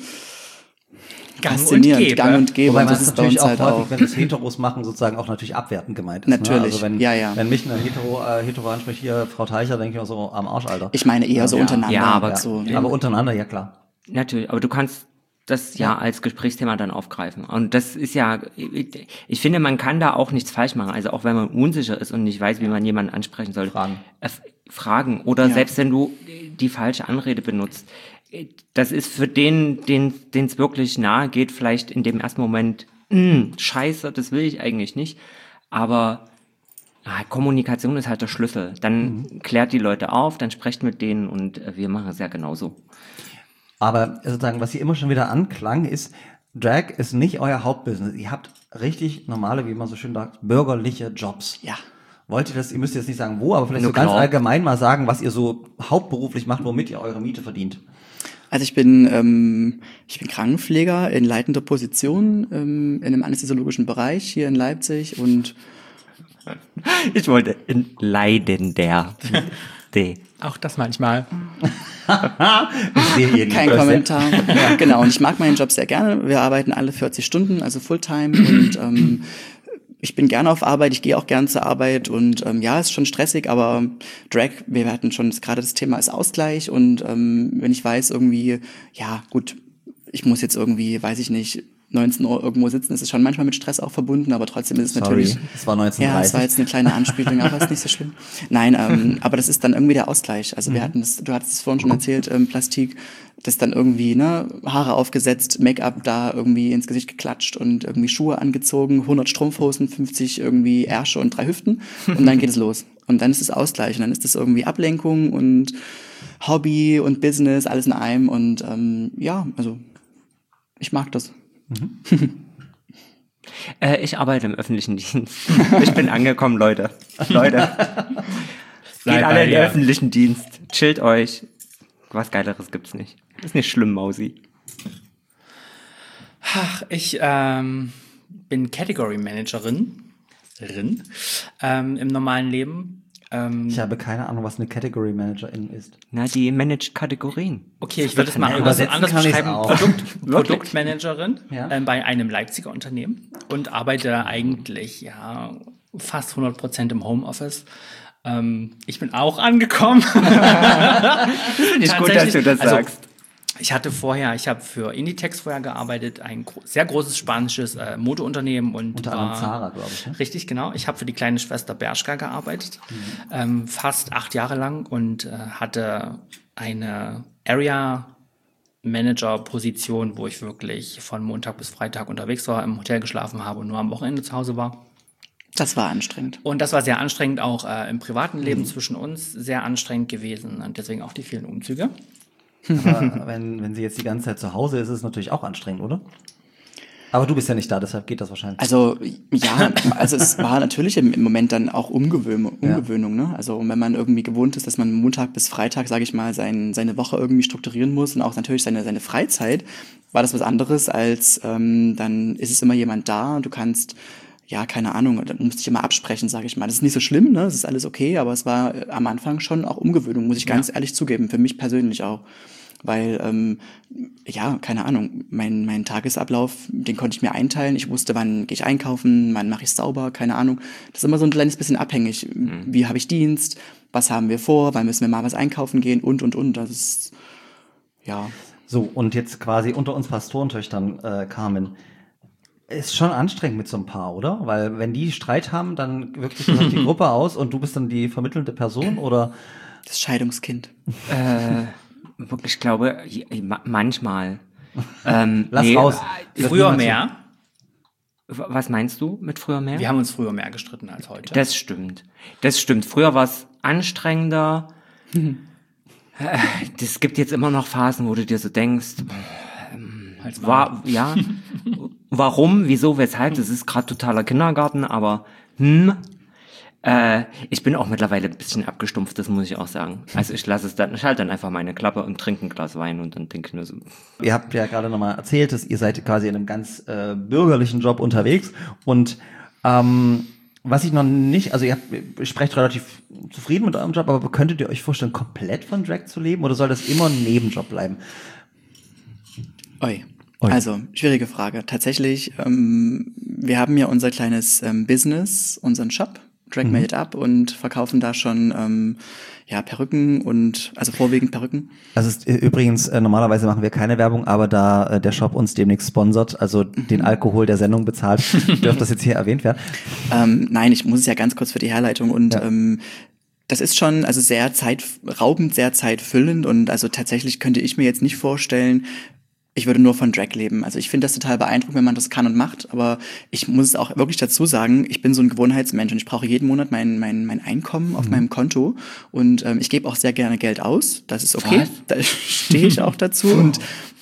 faszinierend, Gang und Gäbe. Wobei Und man das es ist bei natürlich uns auch halt häufig, auch. wenn es Heteros machen, sozusagen auch natürlich abwertend gemeint ist. Natürlich, Ne? Also wenn ja. mich ein Hetero anspricht, hier Frau Teicher, denke ich mir so am Arsch, Alter. Ich meine eher so untereinander. Ja, aber so. Aber untereinander, ja klar. Natürlich, aber du kannst das ja als Gesprächsthema dann aufgreifen. Und das ist ja, ich finde, man kann da auch nichts falsch machen. Also auch wenn man unsicher ist und nicht weiß, wie man jemanden ansprechen soll. Fragen. Oder selbst wenn du die falsche Anrede benutzt. Das ist für den es wirklich nahe geht, vielleicht in dem ersten Moment, scheiße, das will ich eigentlich nicht. Aber Kommunikation ist halt der Schlüssel. Dann klärt die Leute auf, dann sprecht mit denen und wir machen es ja genauso. Aber sozusagen, was hier immer schon wieder anklang, ist, Drag ist nicht euer Hauptbusiness. Ihr habt richtig normale, wie man so schön sagt, bürgerliche Jobs. Ja. Wollt ihr das, ihr müsst jetzt nicht sagen wo, aber vielleicht Nur so ganz klar. allgemein mal sagen, was ihr so hauptberuflich macht, womit ihr eure Miete verdient. Also ich bin Krankenpfleger in leitender Position in einem anästhesiologischen Bereich hier in Leipzig und Ich wollte in leidender. Auch das manchmal. Ich sehe hier kein Kommentar. Ja, genau. Und ich mag meinen Job sehr gerne. Wir arbeiten alle 40 Stunden, also Fulltime und ich bin gerne auf Arbeit, ich gehe auch gerne zur Arbeit und ist schon stressig, aber Drag, wir hatten schon gerade das Thema ist Ausgleich und wenn ich weiß irgendwie, ja gut, ich muss jetzt irgendwie, weiß ich nicht, 19 Uhr irgendwo sitzen, ist es schon manchmal mit Stress auch verbunden, aber trotzdem ist es natürlich... Es war 1930. Ja, es war jetzt eine kleine Anspielung, aber ist nicht so schlimm. Nein, aber das ist dann irgendwie der Ausgleich. Also wir hatten das, du hattest es vorhin schon erzählt, Plastik, das dann irgendwie, Haare aufgesetzt, Make-up da irgendwie ins Gesicht geklatscht und irgendwie Schuhe angezogen, 100 Strumpfhosen, 50 irgendwie Ärsche und 3 Hüften und dann geht es los. Und dann ist es Ausgleich und dann ist es irgendwie Ablenkung und Hobby und Business, alles in einem und also ich mag das. Ich arbeite im öffentlichen Dienst. Ich bin angekommen, Leute. Geht alle in den öffentlichen Dienst. Chillt euch. Was Geileres gibt's nicht. Ist nicht schlimm, Mausi. Ach, ich bin Category Managerin im normalen Leben. Ich habe keine Ahnung, was eine Category Managerin ist. Na, die managt Kategorien. Okay, ich würde es mal Ja, anders übersetzen kann ich's beschreiben. auch. Produktmanagerin Ja. bei einem Leipziger Unternehmen und arbeite eigentlich fast 100% im Homeoffice. Ich bin auch angekommen. Finde ich gut, dass du das sagst. Ich habe für Inditex vorher gearbeitet, ein sehr großes spanisches Modeunternehmen und Unter anderem Zara, glaube ich. Ne? Richtig, genau. Ich habe für die kleine Schwester Bershka gearbeitet, fast 8 Jahre lang und hatte eine Area-Manager-Position, wo ich wirklich von Montag bis Freitag unterwegs war, im Hotel geschlafen habe und nur am Wochenende zu Hause war. Das war anstrengend. Und das war sehr anstrengend, auch im privaten Leben zwischen uns sehr anstrengend gewesen und deswegen auch die vielen Umzüge. Aber wenn sie jetzt die ganze Zeit zu Hause ist, ist es natürlich auch anstrengend, oder? Aber du bist ja nicht da, deshalb geht das wahrscheinlich. Also ja, also es war natürlich im Moment dann auch Umgewöhnung, ne? Also wenn man irgendwie gewohnt ist, dass man Montag bis Freitag, sage ich mal, seine Woche irgendwie strukturieren muss und auch natürlich seine Freizeit, war das was anderes als dann ist es immer jemand da und du kannst, ja, keine Ahnung, dann musste ich immer absprechen, sage ich mal. Das ist nicht so schlimm, ne? Das ist alles okay, aber es war am Anfang schon auch Umgewöhnung, muss ich ganz ehrlich zugeben, für mich persönlich auch. Weil, ja, keine Ahnung, mein Tagesablauf, den konnte ich mir einteilen. Ich wusste, wann gehe ich einkaufen, wann mache ich sauber, keine Ahnung. Das ist immer so ein kleines bisschen abhängig. Wie habe ich Dienst, was haben wir vor, wann müssen wir mal was einkaufen gehen und. Das ist, ja. So, und jetzt quasi unter uns Pastorentöchtern, Carmen. Ist schon anstrengend mit so einem Paar, oder? Weil wenn die Streit haben, dann wirkt sich das auf die Gruppe aus und du bist dann die vermittelnde Person, oder? Das Scheidungskind. Ich glaube, manchmal. Lass raus. Früher mehr. Was meinst du mit früher mehr? Wir haben uns früher mehr gestritten als heute. Das stimmt. Früher war es anstrengender. Das gibt jetzt immer noch Phasen, wo du dir so denkst, warum, wieso, weshalb, das ist gerade totaler Kindergarten, aber ich bin auch mittlerweile ein bisschen abgestumpft, das muss ich auch sagen. Also ich halte dann einfach meine Klappe und trinke ein Glas Wein und dann denke ich mir so. Ihr habt ja gerade nochmal erzählt, dass ihr seid quasi in einem ganz bürgerlichen Job unterwegs und was ich noch nicht, also ihr sprecht relativ zufrieden mit eurem Job, aber könntet ihr euch vorstellen, komplett von Drag zu leben oder soll das immer ein Nebenjob bleiben? Oi. Also, schwierige Frage. Tatsächlich, wir haben ja unser kleines Business, unseren Shop, Drag Made It Up, und verkaufen da schon Perücken und, also vorwiegend Perücken. Also übrigens, normalerweise machen wir keine Werbung, aber da der Shop uns demnächst sponsert, also den Alkohol der Sendung bezahlt, dürfte das jetzt hier erwähnt werden. Nein, ich muss es ja ganz kurz für die Herleitung und das ist schon also sehr zeitraubend, sehr zeitfüllend und also tatsächlich könnte ich mir jetzt nicht vorstellen, ich würde nur von Drag leben. Also ich finde das total beeindruckend, wenn man das kann und macht, aber ich muss es auch wirklich dazu sagen, ich bin so ein Gewohnheitsmensch und ich brauche jeden Monat mein Einkommen auf meinem Konto und ich gebe auch sehr gerne Geld aus. Das ist okay, da stehe ich auch dazu und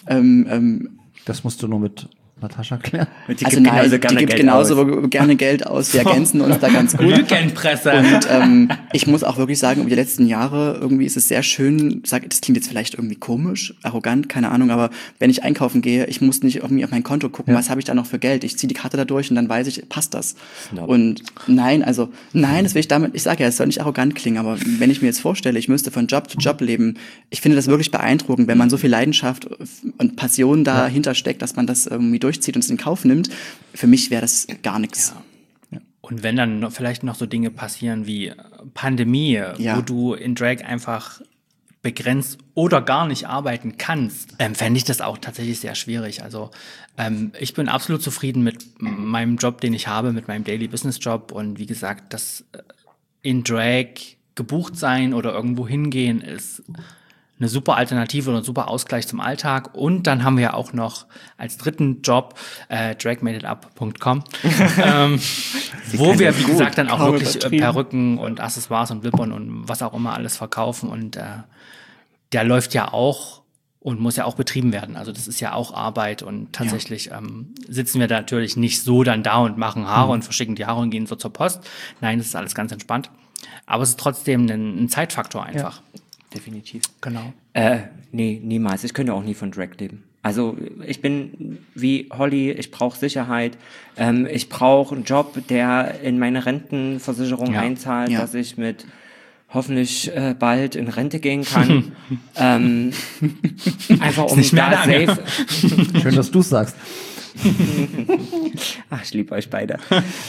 das musst du nur mit Natascha klären. Also nein, die gibt genauso gerne Geld aus. Wir ergänzen uns da ganz gut. Lügenpresse. Und ich muss auch wirklich sagen, über die letzten Jahre irgendwie ist es sehr schön, das klingt jetzt vielleicht irgendwie komisch, arrogant, keine Ahnung, aber wenn ich einkaufen gehe, ich muss nicht irgendwie auf mein Konto gucken, was habe ich da noch für Geld. Ich ziehe die Karte da durch und dann weiß ich, passt das. Und nein, das will ich damit, ich sage ja, es soll nicht arrogant klingen, aber wenn ich mir jetzt vorstelle, ich müsste von Job zu Job leben, ich finde das wirklich beeindruckend, wenn man so viel Leidenschaft und Passion dahinter steckt, dass man das irgendwie durchzieht und es in Kauf nimmt. Für mich wäre das gar nichts. Ja. Und wenn dann vielleicht noch so Dinge passieren wie Pandemie, wo du in Drag einfach begrenzt oder gar nicht arbeiten kannst, fände ich das auch tatsächlich sehr schwierig. Also ich bin absolut zufrieden mit meinem Job, den ich habe, mit meinem Daily Business Job und wie gesagt, das in Drag gebucht sein oder irgendwo hingehen ist eine super Alternative oder ein super Ausgleich zum Alltag. Und dann haben wir ja auch noch als dritten Job dragmadeitup.com, wo wir, wie gesagt, dann auch wirklich Perücken und Accessoires und Wimpern und was auch immer alles verkaufen. Und der läuft ja auch und muss ja auch betrieben werden. Also das ist ja auch Arbeit und tatsächlich sitzen wir da natürlich nicht so dann da und machen Haare und verschicken die Haare und gehen so zur Post. Nein, das ist alles ganz entspannt. Aber es ist trotzdem ein Zeitfaktor einfach. Ja. Definitiv. Genau. Nee, niemals. Ich könnte auch nie von Drag leben. Also ich bin wie Holly, ich brauche Sicherheit. Ich brauche einen Job, der in meine Rentenversicherung einzahlt, dass ich mit hoffentlich bald in Rente gehen kann. Einfach um da safe. Schön, dass du es sagst. Ach, ich liebe euch beide.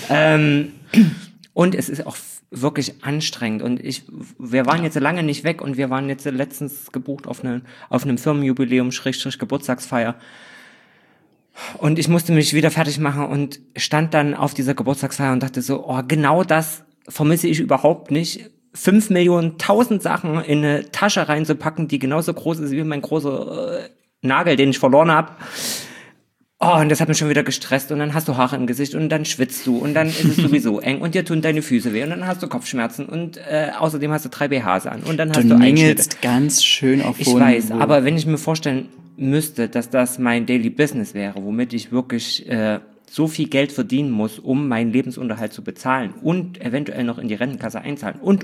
Und es ist auch wirklich anstrengend und wir waren jetzt lange nicht weg und wir waren jetzt letztens gebucht auf einem Firmenjubiläum / Geburtstagsfeier und ich musste mich wieder fertig machen und stand dann auf dieser Geburtstagsfeier und dachte so, oh, genau das vermisse ich überhaupt nicht, 5.000.000 Sachen in eine Tasche reinzupacken, die genauso groß ist wie mein großer Nagel, den ich verloren habe. Oh, und das hat mich schon wieder gestresst und dann hast du Haare im Gesicht und dann schwitzt du und dann ist es sowieso eng und dir tun deine Füße weh und dann hast du Kopfschmerzen und außerdem hast du 3 BHs an und dann hast du Einschnitte. Ganz schön auf Ich weiß, aber wenn ich mir vorstelle, müsste, dass das mein Daily Business wäre, womit ich wirklich so viel Geld verdienen muss, um meinen Lebensunterhalt zu bezahlen und eventuell noch in die Rentenkasse einzahlen und.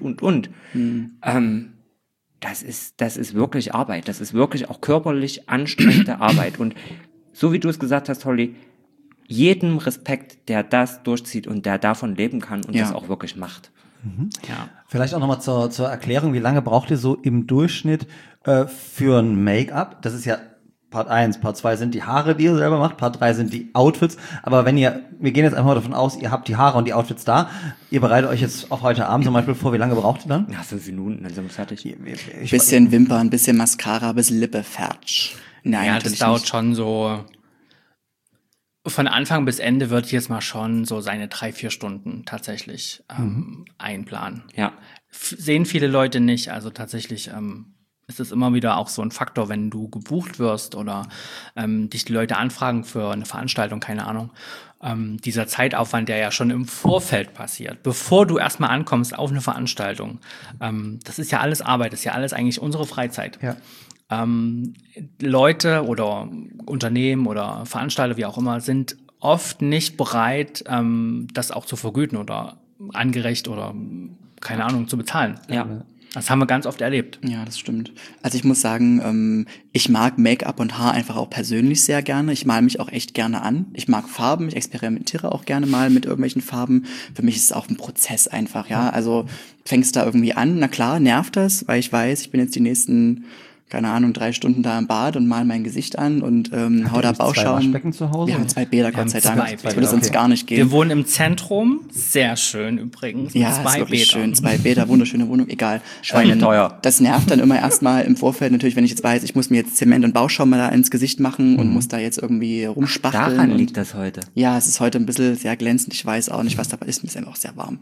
Das ist wirklich Arbeit. Das ist wirklich auch körperlich anstrengende Arbeit. Und so wie du es gesagt hast, Holly, jedem Respekt, der das durchzieht und der davon leben kann und das auch wirklich macht. Ja. Vielleicht auch nochmal zur Erklärung, wie lange braucht ihr so im Durchschnitt für ein Make-up? Das ist ja Part 1, Part 2 sind die Haare, die ihr selber macht, Part 3 sind die Outfits. Aber wir gehen jetzt einfach mal davon aus, ihr habt die Haare und die Outfits da. Ihr bereitet euch jetzt auf heute Abend zum Beispiel vor. Wie lange braucht ihr dann? Ja, 5 Minuten, dann sind wir fertig. Bisschen Wimpern, bisschen Mascara, bisschen Lippe, fertig. Nein, Ja, das dauert schon so, von Anfang bis Ende würde ich jetzt mal schon so seine 3-4 Stunden tatsächlich einplanen. Ja. Sehen viele Leute nicht, also tatsächlich ist es immer wieder auch so ein Faktor, wenn du gebucht wirst oder dich die Leute anfragen für eine Veranstaltung, keine Ahnung. Dieser Zeitaufwand, der ja schon im Vorfeld passiert, bevor du erstmal ankommst auf eine Veranstaltung, das ist ja alles Arbeit, das ist ja alles eigentlich unsere Freizeit. Ja. Leute oder Unternehmen oder Veranstalter, wie auch immer, sind oft nicht bereit, das auch zu vergüten oder angerecht oder, keine Ahnung, zu bezahlen. Ja. Das haben wir ganz oft erlebt. Ja, das stimmt. Also ich muss sagen, ich mag Make-up und Haar einfach auch persönlich sehr gerne. Ich male mich auch echt gerne an. Ich mag Farben, ich experimentiere auch gerne mal mit irgendwelchen Farben. Für mich ist es auch ein Prozess einfach, ja. Also fängst da irgendwie an, na klar, nervt das, weil ich weiß, ich bin jetzt die nächsten, keine Ahnung, 3 Stunden da im Bad und mal mein Gesicht an und hau da Bauschaum. 2 Waschbecken zu Hause? Wir haben 2 Bäder, Gott sei Dank. zwei Das würde sonst gar nicht gehen. Wir wohnen im Zentrum, sehr schön übrigens. Ja, mit 2 ist wirklich Bädern. schön. 2 Bäder, wunderschöne Wohnung, egal. Schweineteuer. Das nervt dann immer erstmal im Vorfeld natürlich, wenn ich jetzt weiß, ich muss mir jetzt Zement und Bauschaum mal da ins Gesicht machen und muss da jetzt irgendwie rumspachteln. Daran und liegt das heute. ja, es ist heute ein bisschen sehr glänzend. Ich weiß auch nicht, was dabei ist. Mir ist einfach auch sehr warm.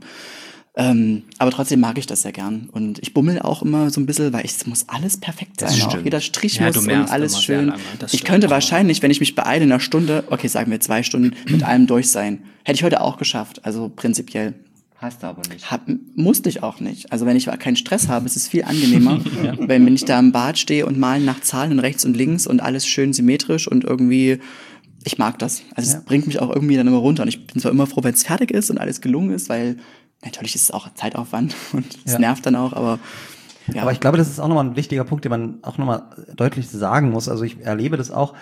Aber trotzdem mag ich das sehr gern. Und ich bummel auch immer so ein bisschen, weil es muss alles perfekt sein. Das Auch stimmt. jeder Strich Ja, muss du und merkst alles immer sehr schön. lange, das Ich stimmt. könnte wahrscheinlich, wenn ich mich beeile, in einer Stunde, okay, sagen wir 2 Stunden, mit allem durch sein. Hätte ich heute auch geschafft. Also prinzipiell. Hast du aber nicht. Musste ich auch nicht. Also wenn ich keinen Stress habe, ist es viel angenehmer, wenn ich da im Bad stehe und malen nach Zahlen rechts und links und alles schön symmetrisch und irgendwie, ich mag das. Also es bringt mich auch irgendwie dann immer runter. Und ich bin zwar immer froh, wenn es fertig ist und alles gelungen ist, weil natürlich ist es auch Zeitaufwand und es nervt dann auch, aber ja. Aber ich glaube, das ist auch nochmal ein wichtiger Punkt, den man auch nochmal deutlich sagen muss. Also ich erlebe das auch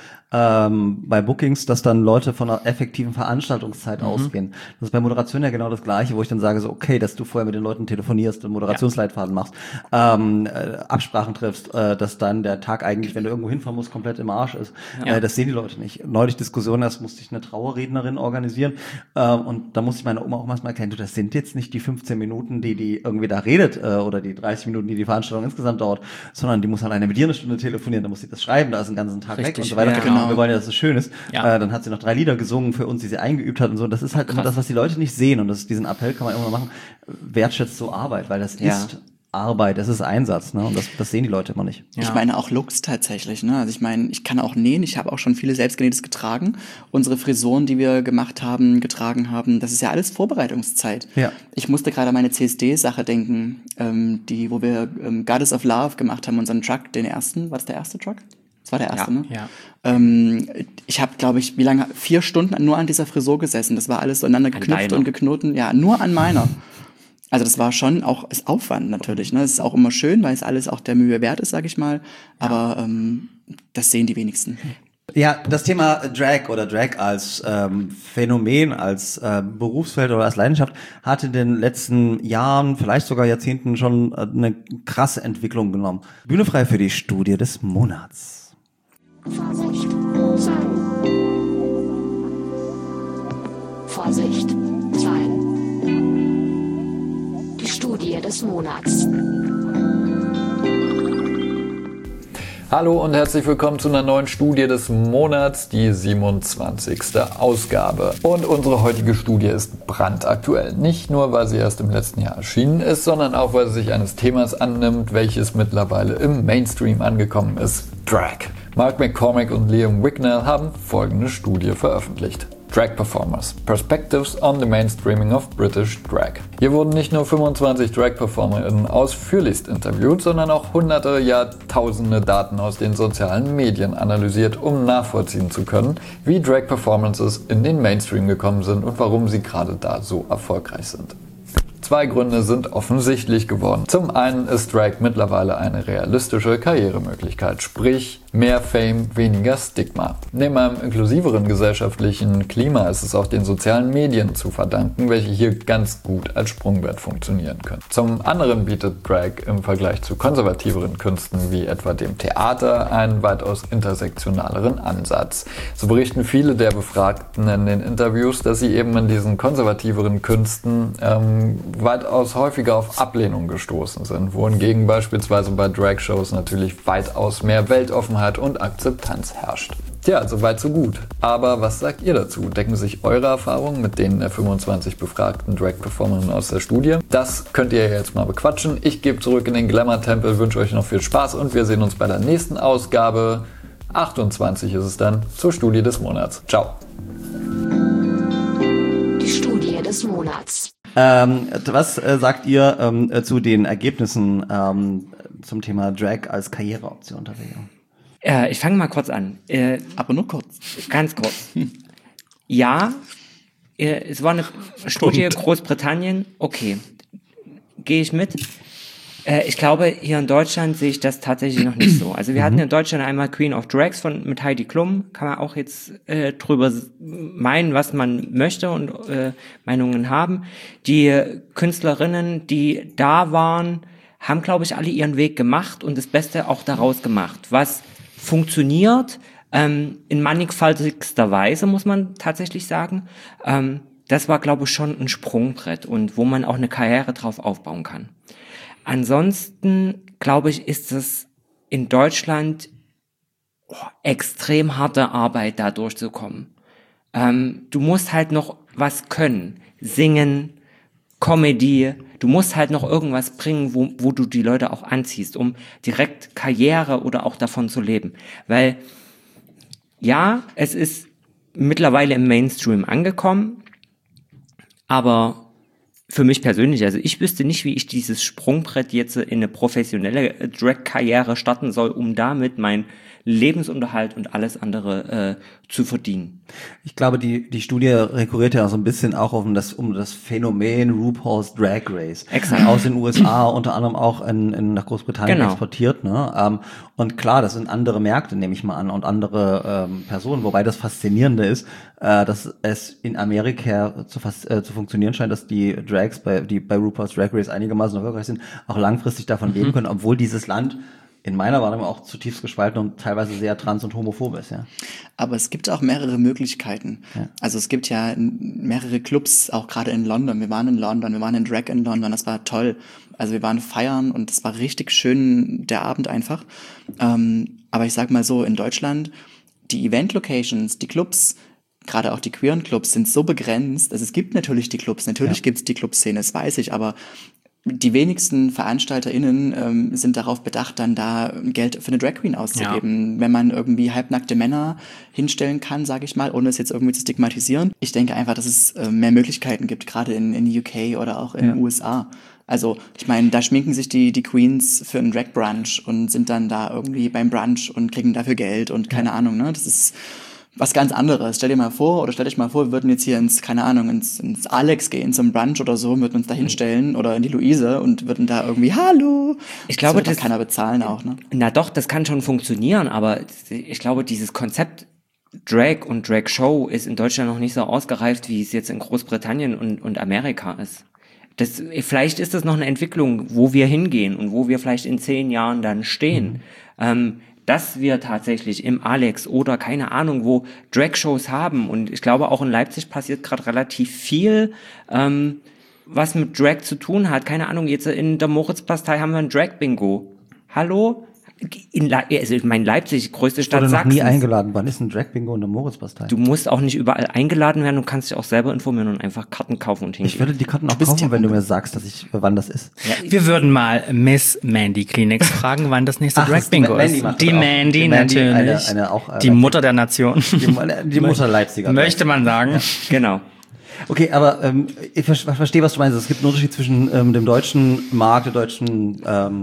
bei Bookings, dass dann Leute von einer effektiven Veranstaltungszeit ausgehen. Das ist bei Moderation ja genau das Gleiche, wo ich dann sage so, okay, dass du vorher mit den Leuten telefonierst und Moderationsleitfaden machst, Absprachen triffst, dass dann der Tag eigentlich, wenn du irgendwo hinfahren musst, komplett im Arsch ist. Das sehen die Leute nicht. Neulich Diskussion, erst musste ich eine Trauerrednerin organisieren und da musste ich meiner Oma auch manchmal erklären, du, das sind jetzt nicht die 15 Minuten, die irgendwie da redet oder die 30 Minuten, die Veranstaltung insgesamt dauert, sondern die muss alleine mit dir eine Stunde telefonieren, dann muss sie das schreiben, da ist den ganzen Tag weg und so weiter. Ja, Genau. Wir wollen ja, dass es schön ist. Ja. Dann hat sie noch 3 Lieder gesungen für uns, die sie eingeübt hat und so. Das ist halt immer das, was die Leute nicht sehen und diesen Appell kann man immer machen, wertschätzt so Arbeit, weil das ist Arbeit, das ist Einsatz, ne? Und das sehen die Leute immer nicht. Ich meine auch Looks tatsächlich, ne? Also ich meine, ich kann auch nähen, ich habe auch schon viele selbstgenähtes getragen. Unsere Frisuren, die wir getragen haben, das ist ja alles Vorbereitungszeit. Ja. Ich musste gerade an meine CSD-Sache denken, wo wir Goddess of Love gemacht haben, unseren Truck, den ersten. War das der erste Truck? Das war der erste, ne? Ja. Ich habe, glaube ich, 4 Stunden nur an dieser Frisur gesessen. Das war alles so aneinander geknüpft und geknoten. Ja, nur an meiner. Also das war schon auch das Aufwand natürlich. Ne? Das ist auch immer schön, weil es alles auch der Mühe wert ist, sag ich mal. Aber das sehen die wenigsten. Ja, das Thema Drag oder Drag als Phänomen, als Berufsfeld oder als Leidenschaft hat in den letzten Jahren, vielleicht sogar Jahrzehnten schon eine krasse Entwicklung genommen. Bühne frei für die Studie des Monats. Vorsicht, Vorsicht, Zahlen. Die Studie des Monats. Hallo und herzlich willkommen zu einer neuen Studie des Monats, die 27. Ausgabe. Und unsere heutige Studie ist brandaktuell. Nicht nur, weil sie erst im letzten Jahr erschienen ist, sondern auch, weil sie sich eines Themas annimmt, welches mittlerweile im Mainstream angekommen ist: Drag. Mark McCormack und Liam Wicknell haben folgende Studie veröffentlicht. Drag Performers. Perspectives on the Mainstreaming of British Drag. Hier wurden nicht nur 25 Drag-PerformerInnen ausführlichst interviewt, sondern auch hunderte, ja tausende Daten aus den sozialen Medien analysiert, um nachvollziehen zu können, wie Drag-Performances in den Mainstream gekommen sind und warum sie gerade da so erfolgreich sind. 2 Gründe sind offensichtlich geworden. Zum einen ist Drag mittlerweile eine realistische Karrieremöglichkeit, sprich mehr Fame, weniger Stigma. Neben einem inklusiveren gesellschaftlichen Klima ist es auch den sozialen Medien zu verdanken, welche hier ganz gut als Sprungbrett funktionieren können. Zum anderen bietet Drag im Vergleich zu konservativeren Künsten wie etwa dem Theater einen weitaus intersektionaleren Ansatz. So berichten viele der Befragten in den Interviews, dass sie eben in diesen konservativeren Künsten weitaus häufiger auf Ablehnung gestoßen sind, wohingegen beispielsweise bei Drag-Shows natürlich weitaus mehr Weltoffenheit und Akzeptanz herrscht. Tja, soweit so gut. Aber was sagt ihr dazu? Decken sich eure Erfahrungen mit denen der 25 befragten Drag-Performerinnen aus der Studie? Das könnt ihr jetzt mal bequatschen. Ich gebe zurück in den Glamour-Tempel, wünsche euch noch viel Spaß und wir sehen uns bei der nächsten Ausgabe. 28 ist es dann, zur Studie des Monats. Ciao. Die Studie des Monats. Was sagt ihr zu den Ergebnissen zum Thema Drag als Karriereoption, Tadeo? Ich fange mal kurz an. Aber nur kurz. Ganz kurz. Ja, es war eine Studie Großbritannien. Okay, gehe ich mit. Ich glaube, hier in Deutschland sehe ich das tatsächlich noch nicht so. Also wir hatten in Deutschland einmal Queen of Drags mit Heidi Klum. Kann man auch jetzt drüber meinen, was man möchte und Meinungen haben. Die Künstlerinnen, die da waren, haben, glaube ich, alle ihren Weg gemacht und das Beste auch daraus gemacht. Was funktioniert, in mannigfaltigster Weise, muss man tatsächlich sagen. Das war, glaube ich, schon ein Sprungbrett und wo man auch eine Karriere drauf aufbauen kann. Ansonsten, glaube ich, ist es in Deutschland extrem harte Arbeit, da durchzukommen. Du musst halt noch was können. Singen, Comedy. Du musst halt noch irgendwas bringen, wo du die Leute auch anziehst, um direkt Karriere oder auch davon zu leben. Weil, ja, es ist mittlerweile im Mainstream angekommen, aber für mich persönlich, also ich wüsste nicht, wie ich dieses Sprungbrett jetzt in eine professionelle Drag-Karriere starten soll, um damit meinen Lebensunterhalt und alles andere zu verdienen. Ich glaube, die Studie rekurriert ja so ein bisschen auch um das Phänomen RuPaul's Drag Race. Exakt. Aus den USA, unter anderem auch nach Großbritannien Genau. exportiert. Ne? Und klar, das sind andere Märkte, nehme ich mal an, und andere Personen. Wobei das Faszinierende ist, dass es in Amerika zu funktionieren scheint, dass die Drags, die bei RuPaul's Drag Race einigermaßen erfolgreich sind, auch langfristig davon leben können, obwohl dieses Land in meiner Wahrnehmung auch zutiefst gespalten und teilweise sehr trans- und homophob ist, ja. Aber es gibt auch mehrere Möglichkeiten. Ja. Also es gibt ja mehrere Clubs, auch gerade in London. Wir waren in London, wir waren in Drag in London, das war toll. Also wir waren feiern und es war richtig schön, der Abend einfach. Aber ich sag mal so, in Deutschland, die Event-Locations, die Clubs, gerade auch die queeren Clubs sind so begrenzt. Also es gibt natürlich die Clubs, natürlich gibt's die Clubszene, das weiß ich, aber die wenigsten VeranstalterInnen sind darauf bedacht, dann da Geld für eine Drag Queen auszugeben. Ja. Wenn man irgendwie halbnackte Männer hinstellen kann, sage ich mal, ohne es jetzt irgendwie zu stigmatisieren. Ich denke einfach, dass es mehr Möglichkeiten gibt, gerade in UK oder auch in den USA. Also ich meine, da schminken sich die Queens für einen Drag Brunch und sind dann da irgendwie beim Brunch und kriegen dafür Geld und keine Ahnung, ne? Das ist was ganz anderes. Stell dich mal vor, wir würden jetzt hier ins Alex gehen zum Brunch oder so, würden uns da hinstellen oder in die Luise und würden da irgendwie Hallo. Ich glaube, das keiner bezahlen auch, ne? Na doch, das kann schon funktionieren, aber ich glaube, dieses Konzept Drag und Drag Show ist in Deutschland noch nicht so ausgereift, wie es jetzt in Großbritannien und Amerika ist. Vielleicht ist das noch eine Entwicklung, wo wir hingehen und wo wir vielleicht in 10 Jahren dann stehen. Dass wir tatsächlich im Alex oder keine Ahnung wo Drag-Shows haben. Und ich glaube, auch in Leipzig passiert gerade relativ viel, was mit Drag zu tun hat. Keine Ahnung, jetzt in der Moritzbastei haben wir ein Drag-Bingo. Hallo? also ich meine, Leipzig, größte Stadt Wurde noch Sachsens. nie eingeladen. Wann ist ein Drag-Bingo in der Moritzbastei? Du musst auch nicht überall eingeladen werden, du kannst dich auch selber informieren und einfach Karten kaufen und hingehen. Ich würde die Karten auch kaufen, wenn du mir sagst, wann das ist. Wir würden mal Miss Mandy Kleenex fragen, wann das nächste Drag-Bingo ist. macht Die das auch. Mandy Die Mandy, natürlich. die Mutter der Nation. Die Mutter Leipziger. Möchte man sagen. Genau. Okay, aber ich verstehe, was du meinst. Es gibt einen Unterschied zwischen dem deutschen Markt, dem deutschen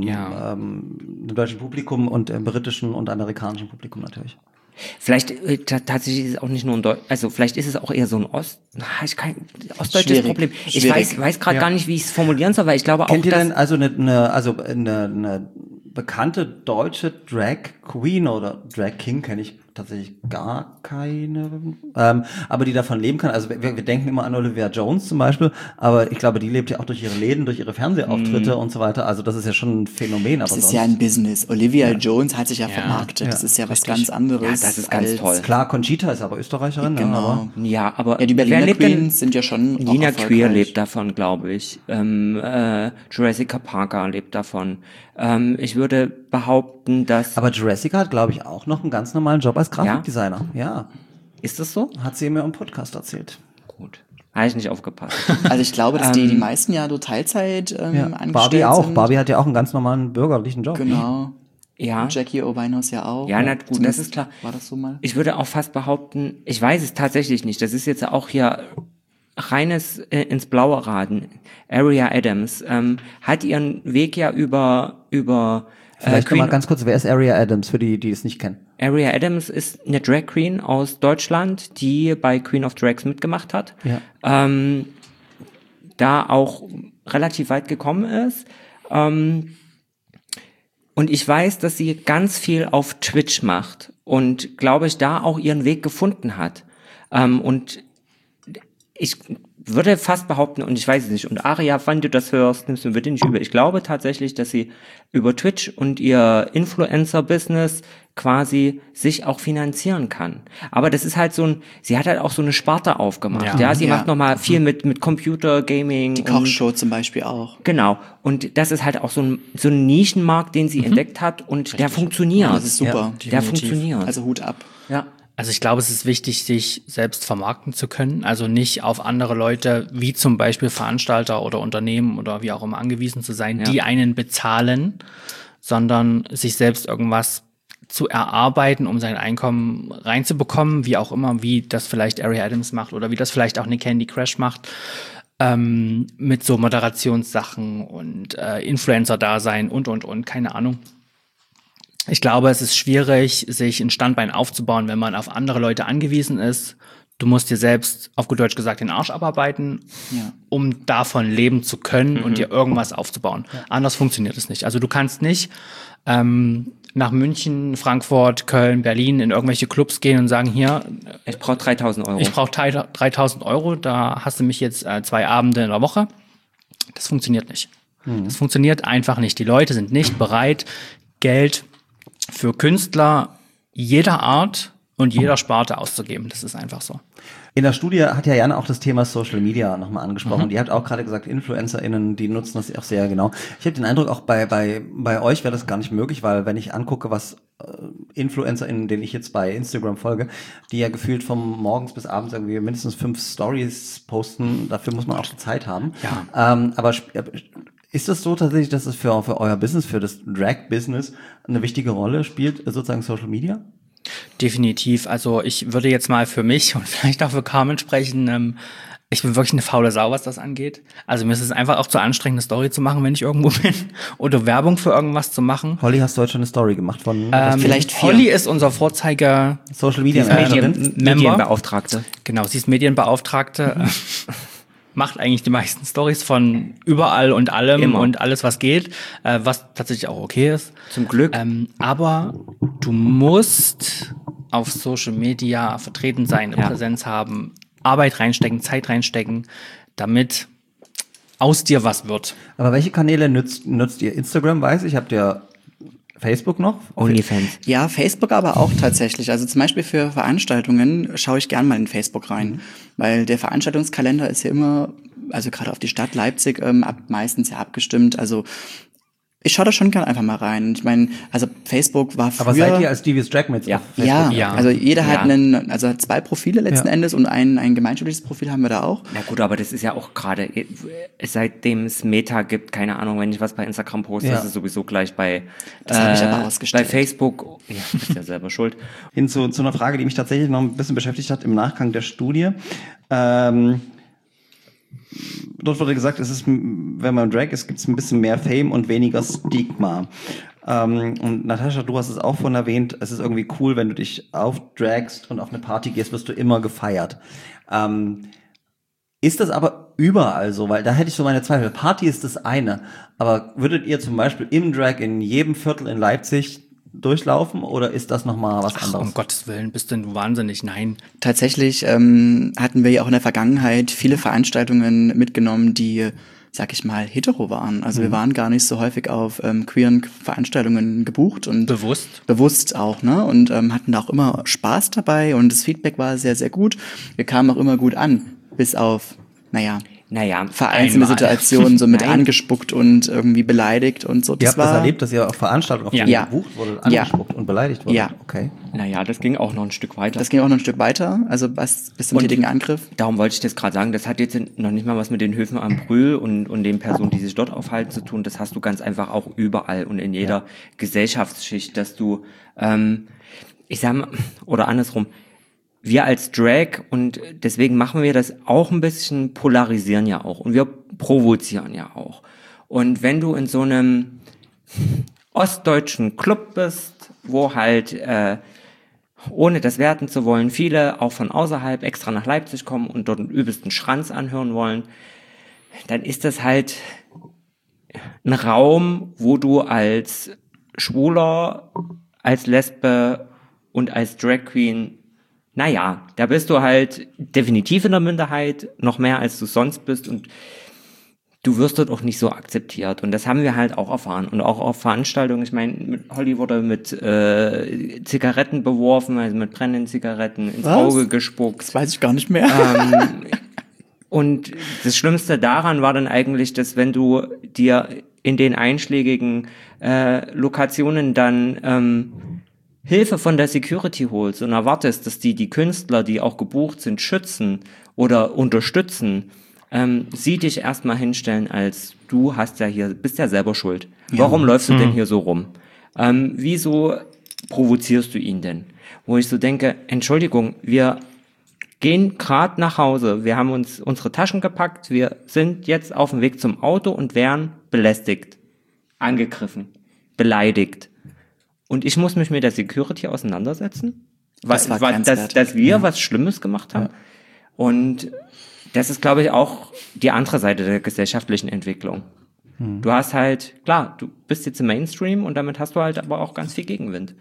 Publikum und dem britischen und amerikanischen Publikum natürlich. Vielleicht tatsächlich ist es auch nicht nur ein also vielleicht ist es auch eher so ein ostdeutsches Schwierig. Problem. Ich Schwierig. weiß gerade gar nicht, wie ich es formulieren soll, weil ich glaube Kennt auch, ihr denn dass eine bekannte deutsche Drag Queen oder Drag King kenne ich tatsächlich gar keine, aber die davon leben kann. Also wir denken immer an Olivia Jones zum Beispiel, aber ich glaube, die lebt ja auch durch ihre Läden, durch ihre Fernsehauftritte und so weiter. Also das ist ja schon ein Phänomen. Aber Das ist ja ein Business. Olivia Jones hat sich ja vermarktet. Das ist ja was ganz anderes. Ja, das ist ganz toll. Klar, Conchita ist aber Österreicherin. Genau. aber Ja, die wer Berliner lebt denn? Queens sind ja schon auch Nina erfolgreich. Queer lebt davon, glaube ich. Jurassica Parker lebt davon. Ich würde behaupten, dass... Aber Jurassica hat, glaube ich, auch noch einen ganz normalen Job als Grafikdesigner. Ja. Ist das so? Hat sie mir im Podcast erzählt. Gut. Habe ich nicht aufgepasst. Also ich glaube, dass die meisten ja nur Teilzeit angestellt Barbie auch. sind. Barbie hat ja auch einen ganz normalen bürgerlichen Job. Genau. Ja. Und Jackie O'Winos ja auch. Ja, na gut, das Zumindest ist klar. War das so mal? Ich würde auch fast behaupten, ich weiß es tatsächlich nicht. Das ist jetzt auch hier reines ins Blaue raten. Aria Adams hat ihren Weg ja über Vielleicht noch mal ganz kurz, wer ist Aria Adams, für die es nicht kennen? Aria Adams ist eine Drag Queen aus Deutschland, die bei Queen of Drags mitgemacht hat. Ja. Da auch relativ weit gekommen ist. Und ich weiß, dass sie ganz viel auf Twitch macht und, glaube ich, da auch ihren Weg gefunden hat. Und ich würde fast behaupten, und ich weiß es nicht, und Aria, wann du das hörst, nimmst du mir bitte nicht übel. Ich glaube tatsächlich, dass sie über Twitch und ihr Influencer-Business quasi sich auch finanzieren kann. Aber das ist halt sie hat halt auch so eine Sparte aufgemacht. Ja, sie macht nochmal viel mit Computer, Gaming. Die Kochshow zum Beispiel auch. Genau. Und das ist halt auch so ein Nischenmarkt, den sie entdeckt hat und der funktioniert. Ja, das ist super. Der funktioniert. Also Hut ab. Ja. Also ich glaube, es ist wichtig, sich selbst vermarkten zu können, also nicht auf andere Leute, wie zum Beispiel Veranstalter oder Unternehmen oder wie auch immer angewiesen zu sein, die einen bezahlen, sondern sich selbst irgendwas zu erarbeiten, um sein Einkommen reinzubekommen, wie auch immer, wie das vielleicht Aria Adams macht oder wie das vielleicht auch eine Candy Crash macht, mit so Moderationssachen und Influencer-Dasein und, keine Ahnung. Ich glaube, es ist schwierig, sich ein Standbein aufzubauen, wenn man auf andere Leute angewiesen ist. Du musst dir selbst, auf gut Deutsch gesagt, den Arsch abarbeiten, um davon leben zu können und dir irgendwas aufzubauen. Anders funktioniert es nicht. Also du kannst nicht nach München, Frankfurt, Köln, Berlin in irgendwelche Clubs gehen und sagen, hier, Ich brauche 3.000 Euro. ich brauche 3.000 Euro, da hast du mich jetzt 2 Abende in der Woche. Das funktioniert nicht. Das funktioniert einfach nicht. Die Leute sind nicht bereit, Geld für Künstler jeder Art und jeder Sparte auszugeben. Das ist einfach so. In der Studie hat ja Jan auch das Thema Social Media nochmal angesprochen. Die hat auch gerade gesagt, InfluencerInnen, die nutzen das auch sehr genau. Ich habe den Eindruck, auch bei euch wäre das gar nicht möglich, weil wenn ich angucke, was InfluencerInnen, denen ich jetzt bei Instagram folge, die ja gefühlt vom morgens bis abends irgendwie mindestens 5 Stories posten, dafür muss man auch die Zeit haben. Ja. Aber ist es so tatsächlich, dass es für euer Business, für das Drag-Business eine wichtige Rolle spielt, sozusagen Social Media? Definitiv. Also ich würde jetzt mal für mich und vielleicht auch für Carmen sprechen. Ich bin wirklich eine faule Sau, was das angeht. Also mir ist es einfach auch zu anstrengend, eine Story zu machen, wenn ich irgendwo bin. Oder Werbung für irgendwas zu machen. Holly, hast du heute schon eine Story gemacht von vielleicht 4. Holly ist unser Vorzeige Social Media Managerin? Medienbeauftragte. Genau, sie ist Medienbeauftragte. Macht eigentlich die meisten Stories von überall und allem Immer. und alles, was geht, was tatsächlich auch okay ist. Zum Glück. Aber du musst auf Social Media vertreten sein, eine Präsenz haben, Arbeit reinstecken, Zeit reinstecken, damit aus dir was wird. Aber welche Kanäle nutzt ihr? Instagram, weiß ich, habt ihr Facebook noch? OnlyFans. Ja, Facebook aber auch tatsächlich. Also zum Beispiel für Veranstaltungen schaue ich gern mal in Facebook rein, weil der Veranstaltungskalender ist ja immer, also gerade auf die Stadt Leipzig, meistens ja abgestimmt. Also Ich schaue da schon gerne einfach mal rein. Ich meine, also Facebook war früher... Aber seid ihr als Devious Dragmates Ja. auf Facebook? Ja, also jeder hat Ja. 2 Profile letzten Endes und ein gemeinschaftliches Profil haben wir da auch. Na gut, aber das ist ja auch gerade, seitdem es Meta gibt, keine Ahnung, wenn ich was bei Instagram poste, Ja. ist es sowieso gleich bei, Das habe ich aber ausgestellt. bei Facebook. Ja, bist ja selber schuld. Hin zu einer Frage, die mich tatsächlich noch ein bisschen beschäftigt hat im Nachgang der Studie. Dort wurde gesagt, es ist, wenn man Drag ist, gibt es ein bisschen mehr Fame und weniger Stigma. Und Natascha, du hast es auch vorhin erwähnt, es ist irgendwie cool, wenn du dich aufdragst und auf eine Party gehst, wirst du immer gefeiert. Ist das aber überall so? Weil da hätte ich so meine Zweifel. Party ist das eine, aber würdet ihr zum Beispiel im Drag in jedem Viertel in Leipzig durchlaufen oder ist das nochmal was Ach, anderes? um Gottes Willen, bist denn du wahnsinnig? Nein. Tatsächlich hatten wir ja auch in der Vergangenheit viele Veranstaltungen mitgenommen, die, sag ich mal, hetero waren. Also wir waren gar nicht so häufig auf queeren Veranstaltungen gebucht und bewusst auch, ne? Und hatten da auch immer Spaß dabei und das Feedback war sehr, sehr gut. Wir kamen auch immer gut an, bis auf, naja, vereinzelte einmal. Situationen, so mit Nein. angespuckt und irgendwie beleidigt und so. Ihr habt das erlebt, dass ihr auf Veranstaltungen, auf denen Ja. ihr gebucht wurde, Ja. angespuckt und beleidigt wurde? Ja. Okay. Naja, das ging auch noch ein Stück weiter. Das ging auch noch ein Stück weiter, also bis zum Und- tätigen Angriff. Darum wollte ich das gerade sagen, das hat jetzt noch nicht mal was mit den Höfen am Brühl und den Personen, die sich dort aufhalten, zu tun. Das hast du ganz einfach auch überall und in jeder Gesellschaftsschicht, dass du, ich sag mal, oder andersrum, wir als Drag, und deswegen machen wir das auch ein bisschen, polarisieren ja auch und wir provozieren ja auch. Und wenn du in so einem ostdeutschen Club bist, wo halt, ohne das werten zu wollen, viele auch von außerhalb extra nach Leipzig kommen und dort den übelsten Schranz anhören wollen, dann ist das halt ein Raum, wo du als Schwuler, als Lesbe und als Drag Queen, naja, da bist du halt definitiv in der Minderheit, noch mehr als du sonst bist und du wirst dort auch nicht so akzeptiert. Und das haben wir halt auch erfahren. Und auch auf Veranstaltungen, ich meine, Holly wurde mit Zigaretten beworfen, also mit brennenden Zigaretten ins Was? Auge gespuckt. Das weiß ich gar nicht mehr. Und das Schlimmste daran war dann eigentlich, dass wenn du dir in den einschlägigen Lokationen dann Hilfe von der Security holst und erwartest, dass die Künstler, die auch gebucht sind, schützen oder unterstützen, sie dich erstmal hinstellen als du hast ja hier, bist ja selber schuld. Warum läufst du denn hier so rum? Wieso provozierst du ihn denn? Wo ich so denke, Entschuldigung, wir gehen gerade nach Hause, wir haben uns unsere Taschen gepackt, wir sind jetzt auf dem Weg zum Auto und werden belästigt, angegriffen, beleidigt. Und ich muss mich mit der Security auseinandersetzen, Das war grenzwertig. dass wir was Schlimmes gemacht haben. Und das ist, glaube ich, auch die andere Seite der gesellschaftlichen Entwicklung. Du hast halt, klar, du bist jetzt im Mainstream und damit hast du halt aber auch ganz viel Gegenwind.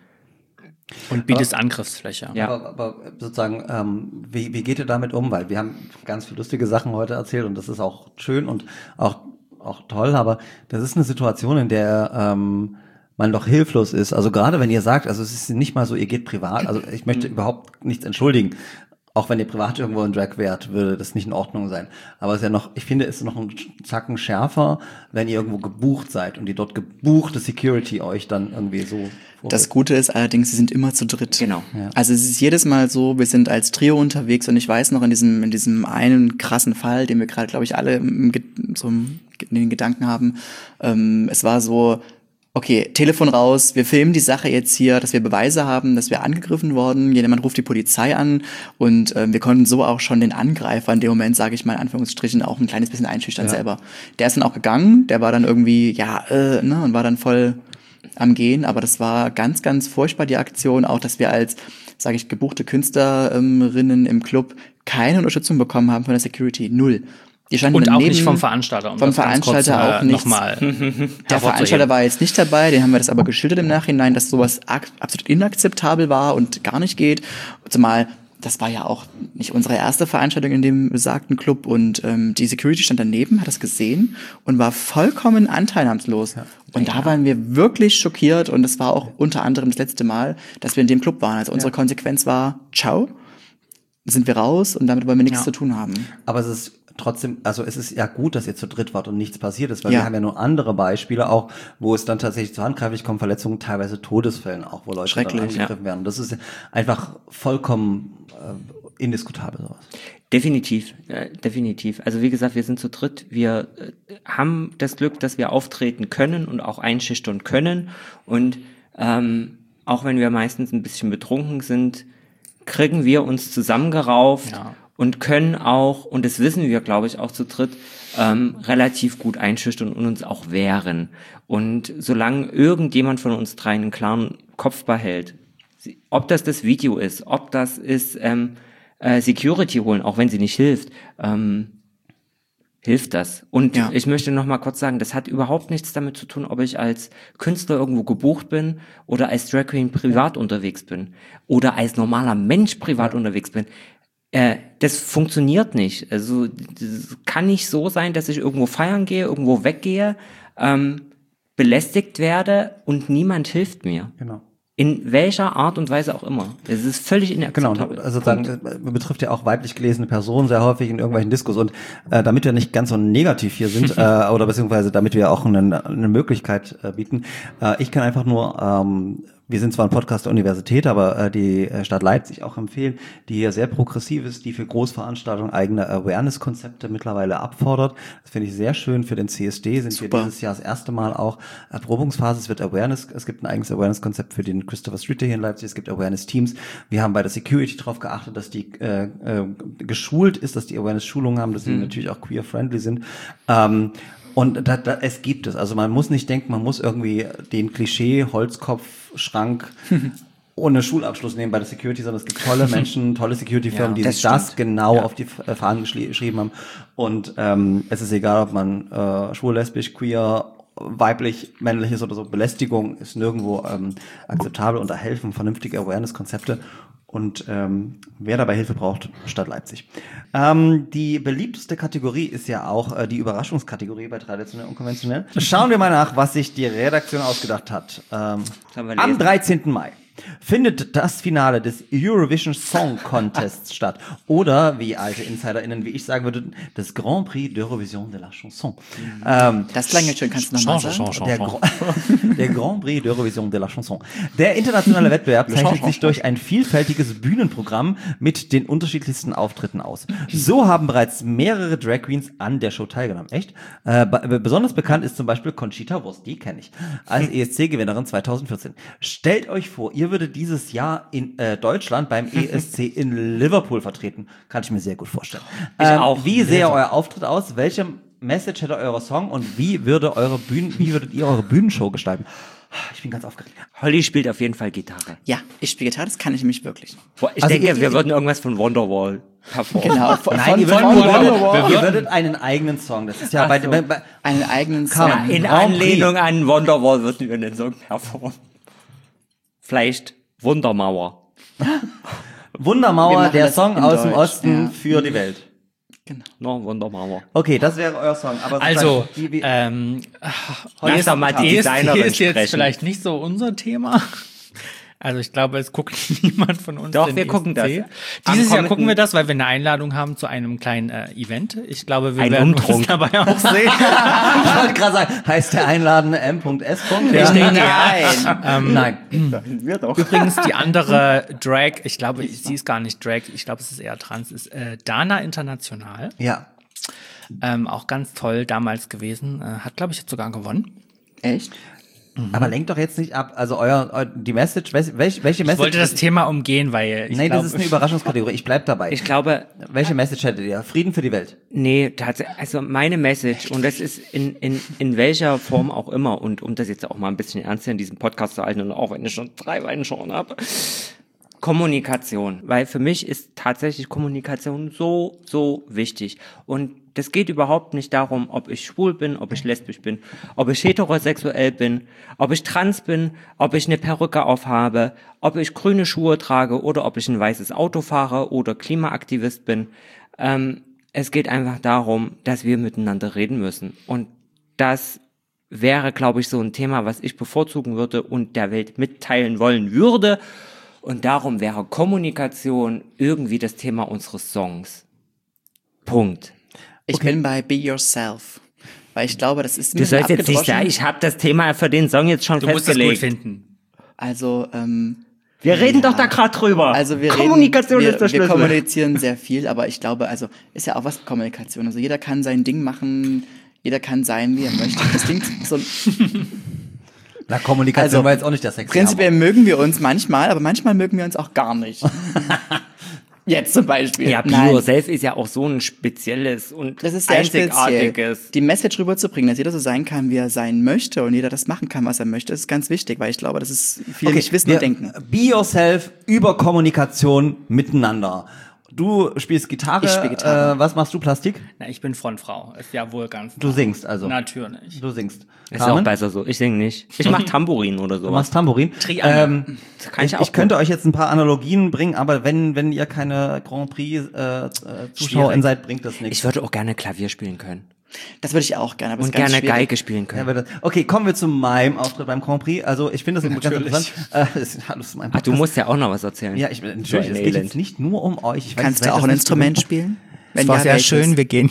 Und bietest Angriffsfläche. Ja. Aber sozusagen, wie geht ihr damit um? Weil wir haben ganz viele lustige Sachen heute erzählt und das ist auch schön und auch toll, aber das ist eine Situation, in der man doch hilflos ist. Also gerade wenn ihr sagt, also es ist nicht mal so, ihr geht privat, also ich möchte überhaupt nichts entschuldigen. Auch wenn ihr privat irgendwo in Drag wärt, würde das nicht in Ordnung sein. Aber es ist ja noch, ich finde, es ist noch ein Zacken schärfer, wenn ihr irgendwo gebucht seid und die dort gebuchte Security euch dann irgendwie so vorwirft. Das Gute ist allerdings, sie sind immer zu dritt. Genau. Ja. Also es ist jedes Mal so, wir sind als Trio unterwegs und ich weiß noch in diesem einen krassen Fall, den wir gerade, glaube ich, alle in den Gedanken haben, es war so, okay, Telefon raus, wir filmen die Sache jetzt hier, dass wir Beweise haben, dass wir angegriffen wurden, jemand ruft die Polizei an und wir konnten so auch schon den Angreifer in dem Moment, sage ich mal in Anführungsstrichen, auch ein kleines bisschen einschüchtern selber. Der ist dann auch gegangen, der war dann irgendwie, und war dann voll am Gehen, aber das war ganz, ganz furchtbar, die Aktion, auch, dass wir als, sage ich, gebuchte Künstlerinnen im Club keine Unterstützung bekommen haben von der Security, 0. Die standen Und auch daneben, nicht vom Veranstalter. Um vom das ganz kurz, Veranstalter auch nichts. Nochmal Der Veranstalter war jetzt nicht dabei, den haben wir das aber geschildert im Nachhinein, dass sowas absolut inakzeptabel war und gar nicht geht. Zumal, das war ja auch nicht unsere erste Veranstaltung in dem besagten Club und die Security stand daneben, hat das gesehen und war vollkommen anteilnahmslos. Ja. Und da waren wir wirklich schockiert und das war auch unter anderem das letzte Mal, dass wir in dem Club waren. Also unsere Konsequenz war, ciao, sind wir raus und damit wollen wir nichts zu tun haben. Aber es ist trotzdem, also es ist ja gut, dass ihr zu dritt wart und nichts passiert ist, weil Ja. wir haben ja nur andere Beispiele auch, wo es dann tatsächlich zu handgreiflich kommt, Verletzungen, teilweise Todesfällen auch, wo Leute dann Schrecklich, angegriffen werden. Das ist einfach vollkommen indiskutabel sowas. Definitiv. Also wie gesagt, wir sind zu dritt. Wir haben das Glück, dass wir auftreten können und auch einschüchtern können. Und auch wenn wir meistens ein bisschen betrunken sind, kriegen wir uns zusammengerauft und können auch, und das wissen wir, glaube ich, auch zu dritt, relativ gut einschüchtern und uns auch wehren. Und solange irgendjemand von uns dreien einen klaren Kopf behält, ob das Video ist, ob das ist Security holen, auch wenn sie nicht hilft, hilft das. Und ich möchte noch mal kurz sagen, das hat überhaupt nichts damit zu tun, ob ich als Künstler irgendwo gebucht bin oder als Drag Queen privat unterwegs bin oder als normaler Mensch privat unterwegs bin. Das funktioniert nicht. Also das kann nicht so sein, dass ich irgendwo feiern gehe, irgendwo weggehe, belästigt werde und niemand hilft mir. Genau. In welcher Art und Weise auch immer. Es ist völlig inakzeptabel. Genau, also sagen, betrifft ja auch weiblich gelesene Personen sehr häufig in irgendwelchen Diskos und damit wir nicht ganz so negativ hier sind oder beziehungsweise damit wir auch eine Möglichkeit bieten, ich kann einfach nur wir sind zwar ein Podcast der Universität, aber die Stadt Leipzig auch empfehlen, die hier sehr progressiv ist, die für Großveranstaltungen eigene Awareness-Konzepte mittlerweile abfordert. Das finde ich sehr schön. Für den CSD sind wir dieses Jahr das erste Mal auch Erprobungsphase. Es gibt ein eigenes Awareness-Konzept für den Christopher Street Day hier in Leipzig. Es gibt Awareness-Teams. Wir haben bei der Security darauf geachtet, dass die geschult ist, dass die Awareness-Schulungen haben, dass sie natürlich auch queer-friendly sind. Und es gibt es. Also man muss nicht denken, man muss irgendwie den Klischee-Holzkopf-Schrank ohne Schulabschluss nehmen bei der Security, sondern es gibt tolle Menschen, tolle Security-Firmen, die sich das genau auf die Fahnen geschrieben haben. Und es ist egal, ob man schwul, lesbisch, queer, weiblich, männlich ist oder so. Belästigung ist nirgendwo akzeptabel und da helfen vernünftige Awareness-Konzepte. Und wer dabei Hilfe braucht, Stadt Leipzig. Die beliebteste Kategorie ist ja auch die Überraschungskategorie bei Traditionell und Konventionell. Schauen wir mal nach, was sich die Redaktion ausgedacht hat. Am 13. Mai findet das Finale des Eurovision Song Contests statt. Oder, wie alte InsiderInnen wie ich sagen würde, das Grand Prix d'Eurovision de la Chanson. Das klang jetzt schön, kannst du nochmal sagen? Der Grand Prix d'Eurovision de la Chanson. Der internationale Wettbewerb zeichnet sich durch ein vielfältiges Bühnenprogramm mit den unterschiedlichsten Auftritten aus. So haben bereits mehrere Drag Queens an der Show teilgenommen. Echt? Besonders bekannt ist zum Beispiel Conchita Wurst, die kenne ich, als ESC-Gewinnerin 2014. Stellt euch vor, ihr würdet dieses Jahr in Deutschland beim ESC in Liverpool vertreten. Kann ich mir sehr gut vorstellen. Wie sähe euer Auftritt aus? Welche Message hätte euer Song und wie würdet ihr eure Bühnenshow gestalten? Ich bin ganz aufgeregt. Holly spielt auf jeden Fall Gitarre. Ja, ich spiele Gitarre, das kann ich nämlich wirklich. Ich denke, wir würden irgendwas von Wonderwall performen. Genau, Ihr würdet einen eigenen Song. Das ist ja bei einen eigenen Song. Song. In Anlehnung an Wonderwall würden wir einen Song performen. Vielleicht Wundermauer. Wundermauer, der Song aus dem Osten für die Welt. Genau. No, Wundermauer. Okay, das wäre euer Song. Aber Also, Lass doch mal die Designerin ist jetzt sprechen. vielleicht nicht so unser Thema. Also ich glaube, es guckt niemand von uns. Doch, den wir gucken das. ESC. Am Dieses Jahr kommenden- gucken wir das, weil wir eine Einladung haben zu einem kleinen Event. Ich glaube, wir Ein werden Umtrunk. uns dabei auch sehen. Ich wollte gerade sagen, heißt der Einladende M.S. Ich denke, Nein. Wir doch. Übrigens, die andere Drag, ich glaube, sie ist gar nicht Drag, ich glaube, es ist eher trans, ist Dana International. Ja. Auch ganz toll damals gewesen. Hat, glaube ich, jetzt sogar gewonnen. Echt? Aber lenkt doch jetzt nicht ab. Also die Message, welche Message? Ich wollte das Thema umgehen, weil ich Nein, das glaube, ist eine Überraschungskategorie. Ich bleib dabei. Ich glaube, Welche Message hättet ihr? Frieden für die Welt. nee, tatsächlich, also meine Message, und das ist in welcher Form auch immer, und um das jetzt auch mal ein bisschen ernster in diesem Podcast zu halten, und auch wenn ich schon 3 Weine schon habe, Kommunikation. Weil für mich ist tatsächlich Kommunikation so, so wichtig. Und das geht überhaupt nicht darum, ob ich schwul bin, ob ich lesbisch bin, ob ich heterosexuell bin, ob ich trans bin, ob ich eine Perücke aufhabe, ob ich grüne Schuhe trage oder ob ich ein weißes Auto fahre oder Klimaaktivist bin. Es geht einfach darum, dass wir miteinander reden müssen. Und das wäre, glaube ich, so ein Thema, was ich bevorzugen würde und der Welt mitteilen wollen würde. Und darum wäre Kommunikation irgendwie das Thema unseres Songs. Punkt. Ich bin bei Be Yourself. Weil ich glaube, das ist ein Du bisschen sollst jetzt nicht abgedroschen. sagen, ich habe das Thema für den Song jetzt schon Du musst es gut festgelegt. finden. Also, Wir reden doch da gerade drüber. Also Kommunikation ist der wir Schlüssel. kommunizieren sehr viel, aber ich glaube, also ist ja auch was mit Kommunikation. Also jeder kann sein Ding machen, jeder kann sein, wie er möchte. Das klingt so. Na, Kommunikation war jetzt auch nicht das Sexy. Prinzipiell mögen wir uns manchmal, aber manchmal mögen wir uns auch gar nicht. Jetzt zum Beispiel. Ja, Be Nein. Yourself ist ja auch so ein spezielles und Das ist sehr einzigartiges. speziell. Die Message rüberzubringen, dass jeder so sein kann, wie er sein möchte und jeder das machen kann, was er möchte, ist ganz wichtig, weil ich glaube, das ist viele nicht wissen und denken. Be Yourself über Kommunikation miteinander. Du spielst Gitarre. Ich spiele Gitarre. Was machst du, Plastik? Na, ich bin Frontfrau. Ist ja wohl ganz. Du singst also. Natürlich. Du singst. Ist auch besser so. Ich singe nicht. Ich mach Tambourin oder Du sowas. machst Tambourin. Triangel. Kann ich auch Ich könnte euch jetzt ein paar Analogien bringen, aber wenn ihr keine Grand Prix Zuschauerin seid, bringt das nichts. Ich würde auch gerne Klavier spielen können. Das würde ich auch gerne, aber es Und ist ganz gerne schwierig. Geige spielen können. Ja, aber okay, kommen wir zu meinem Auftritt beim Grand Prix. Also ich finde das ganz interessant. Das ist mein Ach, du Podcast. musst ja auch noch was erzählen. Ja, natürlich. So ein Es geht Elend. jetzt nicht nur um euch. Ich weiß, Kannst ihr du seid auch das ein nicht Instrument gewöhnt. spielen? Es war sehr welches? schön, wir gehen.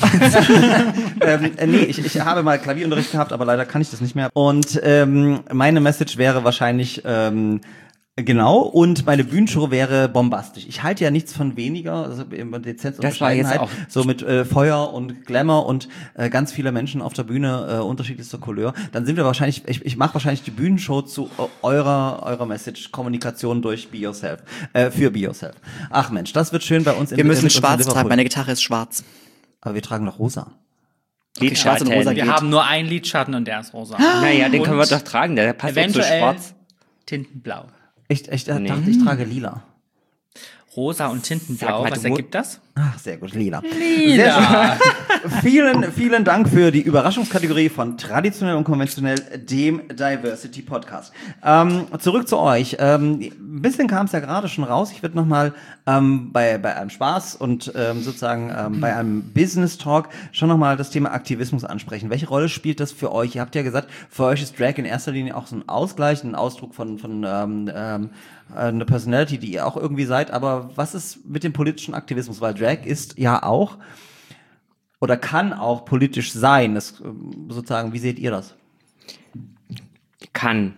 Nee, ich habe mal Klavierunterricht gehabt, aber leider kann ich das nicht mehr. Und meine Message wäre wahrscheinlich genau, und meine Bühnenshow wäre bombastisch. Ich halte ja nichts von weniger, also immer Dezenz und Das war jetzt Bescheidenheit, auch- so mit Feuer und Glamour und ganz viele Menschen auf der Bühne unterschiedlichster Couleur. Dann sind wir wahrscheinlich, ich mache wahrscheinlich die Bühnenshow zu eurer Message, Kommunikation durch Be Yourself, für Be Yourself. Ach Mensch, das wird schön bei uns in Wir müssen mit uns in schwarz Liverpool. tragen, meine Gitarre ist schwarz. Aber wir tragen noch rosa. Okay, schwarz und rosa Wir geht. haben nur einen Lidschatten und der ist rosa. Naja, den Und können wir doch tragen. Der passt auch zu eventuell schwarz. Tintenblau. Ich dachte, ich trage lila. Rosa und Sag Tintenblau, mal, was du ergibt das? Ach, sehr gut, lila. Lila. Vielen Dank für die Überraschungskategorie von traditionell und konventionell, dem Diversity Podcast. Zurück zu euch. Ein bisschen kam es ja gerade schon raus. Ich würde nochmal bei einem Spaß und sozusagen bei einem Business Talk schon nochmal das Thema Aktivismus ansprechen. Welche Rolle spielt das für euch? Ihr habt ja gesagt, für euch ist Drag in erster Linie auch so ein Ausgleich, ein Ausdruck von eine Personality, die ihr auch irgendwie seid. Aber was ist mit dem politischen Aktivismus? Weil Drag ist ja auch oder kann auch politisch sein. Das sozusagen, wie seht ihr das? Kann.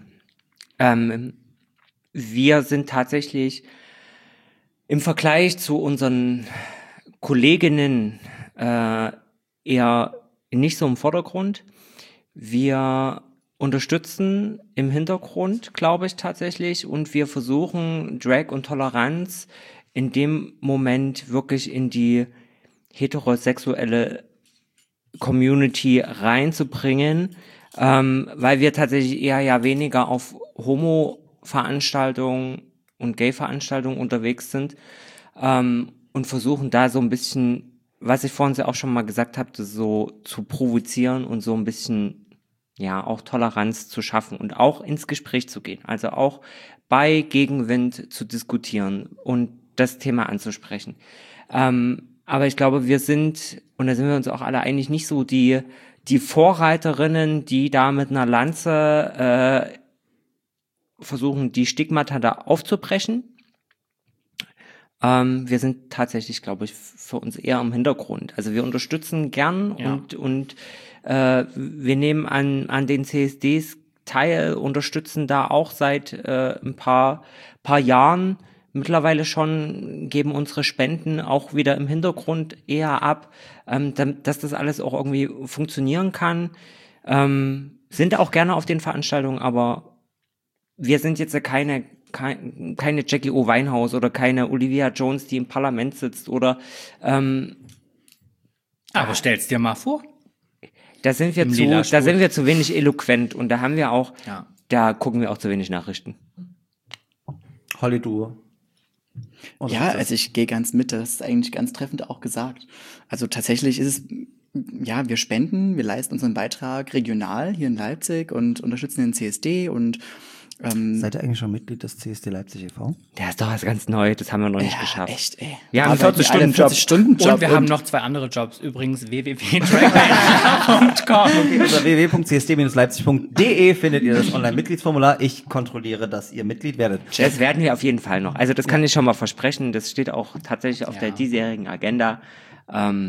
Wir sind tatsächlich im Vergleich zu unseren Kolleginnen eher nicht so im Vordergrund. Wir unterstützen im Hintergrund, glaube ich, tatsächlich, und wir versuchen, Drag und Toleranz in dem Moment wirklich in die heterosexuelle Community reinzubringen, weil wir tatsächlich eher ja weniger auf Homo-Veranstaltungen und Gay-Veranstaltungen unterwegs sind und versuchen da so ein bisschen, was ich vorhin auch schon mal gesagt habe, so zu provozieren und so ein bisschen ja auch Toleranz zu schaffen und auch ins Gespräch zu gehen, also auch bei Gegenwind zu diskutieren und das Thema anzusprechen. Aber ich glaube, wir sind, und da sind wir uns auch alle einig, nicht so die Vorreiterinnen, die da mit einer Lanze versuchen, die Stigmata da aufzubrechen. Wir sind tatsächlich, glaube ich, für uns eher im Hintergrund. Also wir unterstützen gern und wir nehmen an den CSDs teil, unterstützen da auch seit ein paar Jahren mittlerweile schon, geben unsere Spenden auch wieder im Hintergrund eher ab, dass das alles auch irgendwie funktionieren kann. Sind auch gerne auf den Veranstaltungen, aber wir sind jetzt keine Jackie O. Winehouse oder keine Olivia Jones, die im Parlament sitzt oder Aber stell's dir mal vor. da sind wir zu wenig eloquent und da haben wir auch, da gucken wir auch zu wenig Nachrichten. Holly, du. Ja, also ich gehe ganz mit, das ist eigentlich ganz treffend auch gesagt. Also tatsächlich ist es, ja, wir spenden, wir leisten unseren Beitrag regional hier in Leipzig und unterstützen den CSD und Seid ihr eigentlich schon Mitglied des CSD Leipzig e.V.? Der ist doch was ganz Neues, das haben wir noch nicht geschafft. Echt, ey. Wir haben einen Arbeiten alle 40-Stunden-Job. 40-Stunden-Job Und wir haben noch 2 andere Jobs. Übrigens www.dragman.com. Unter www.csd-leipzig.de findet ihr das Online-Mitgliedsformular. Ich kontrolliere, dass ihr Mitglied werdet. Das werden wir auf jeden Fall noch. Also das kann ich schon mal versprechen. Das steht auch tatsächlich auf der diesjährigen Agenda.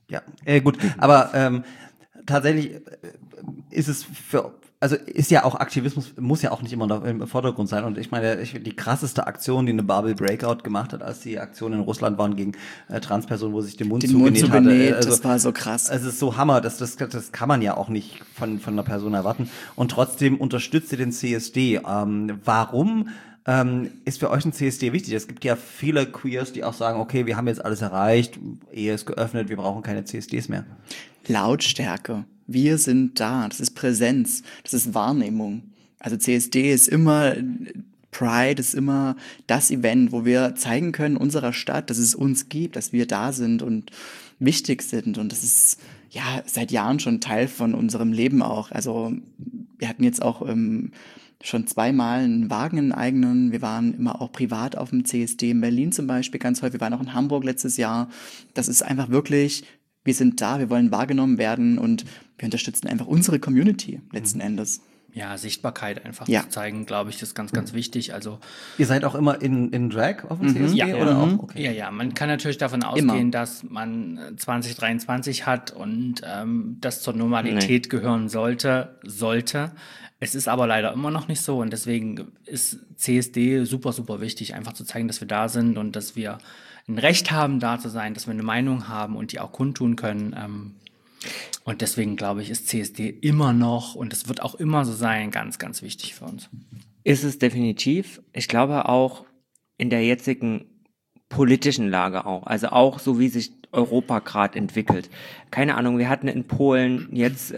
Ja, gut, aber tatsächlich ist es also ist ja auch Aktivismus, muss ja auch nicht immer noch im Vordergrund sein. Und ich meine, die krasseste Aktion, die eine Barbie Breakout gemacht hat, als die Aktionen in Russland waren gegen Transpersonen, wo sich den Mund zugenäht hatte. Also, das war so krass. Es ist so Hammer, das kann man ja auch nicht von einer Person erwarten. Und trotzdem unterstützt ihr den CSD. Warum ist für euch ein CSD wichtig? Es gibt ja viele Queers, die auch sagen, okay, wir haben jetzt alles erreicht, Ehe ist geöffnet, wir brauchen keine CSDs mehr. Lautstärke. Wir sind da. Das ist Präsenz. Das ist Wahrnehmung. Also CSD ist immer, Pride ist immer das Event, wo wir zeigen können unserer Stadt, dass es uns gibt, dass wir da sind und wichtig sind. Und das ist ja seit Jahren schon Teil von unserem Leben auch. Also wir hatten jetzt auch schon zweimal einen Wagen, einen eigenen. Wir waren immer auch privat auf dem CSD in Berlin zum Beispiel ganz häufig. Wir waren auch in Hamburg letztes Jahr. Das ist einfach wirklich, wir sind da, wir wollen wahrgenommen werden und wir unterstützen einfach unsere Community letzten Endes. Ja, Sichtbarkeit einfach Ja. zu zeigen, glaube ich, das ist ganz, ganz wichtig. Also Ihr seid auch immer in Drag auf dem CSD? Ja. Oder auch? Okay. ja, man kann natürlich davon ausgehen, dass man 2023 hat und das zur Normalität gehören sollte. Es ist aber leider immer noch nicht so und deswegen ist CSD super, super wichtig, einfach zu zeigen, dass wir da sind und dass wir ein Recht haben, da zu sein, dass wir eine Meinung haben und die auch kundtun können. Und deswegen, glaube ich, ist CSD immer noch, und es wird auch immer so sein, ganz, ganz wichtig für uns. Ist es definitiv. Ich glaube auch in der jetzigen politischen Lage auch. Also auch so, wie sich Europa gerade entwickelt. Keine Ahnung, wir hatten in Polen jetzt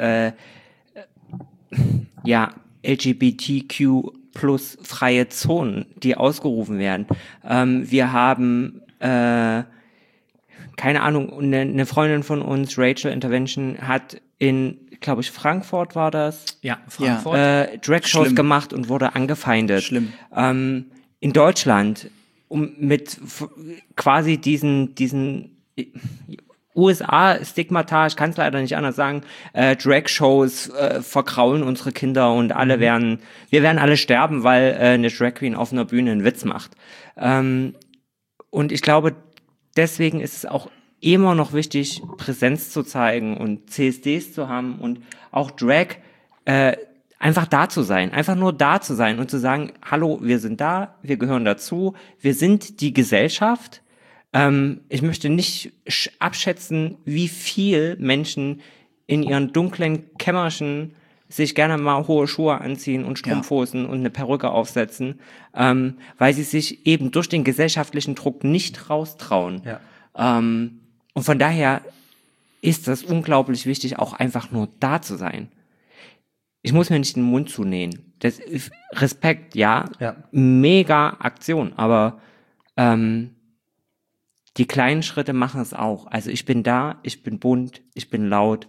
LGBTQ plus freie Zonen, die ausgerufen werden. Wir haben keine Ahnung, eine Freundin von uns, Rachel Intervention, hat in, glaube ich, Frankfurt war das, Ja, Frankfurt. Drag-Shows Schlimm. gemacht und wurde angefeindet. Schlimm. In Deutschland, quasi diesen USA-Stigmata, ich kann es leider nicht anders sagen, Drag-Shows vergraulen unsere Kinder und wir werden alle sterben, weil eine Drag Queen auf einer Bühne einen Witz macht. Und ich glaube, deswegen ist es auch immer noch wichtig, Präsenz zu zeigen und CSDs zu haben und auch Drag einfach da zu sein, einfach nur da zu sein und zu sagen, hallo, wir sind da, wir gehören dazu, wir sind die Gesellschaft. Ich möchte nicht abschätzen, wie viel Menschen in ihren dunklen Kämmerchen sich gerne mal hohe Schuhe anziehen und Strumpfhosen und eine Perücke aufsetzen, weil sie sich eben durch den gesellschaftlichen Druck nicht raustrauen. Ja. Und von daher ist das unglaublich wichtig, auch einfach nur da zu sein. Ich muss mir nicht den Mund zunähen. Das ist Respekt, ja. Mega Aktion, aber die kleinen Schritte machen es auch. Also ich bin da, ich bin bunt, ich bin laut.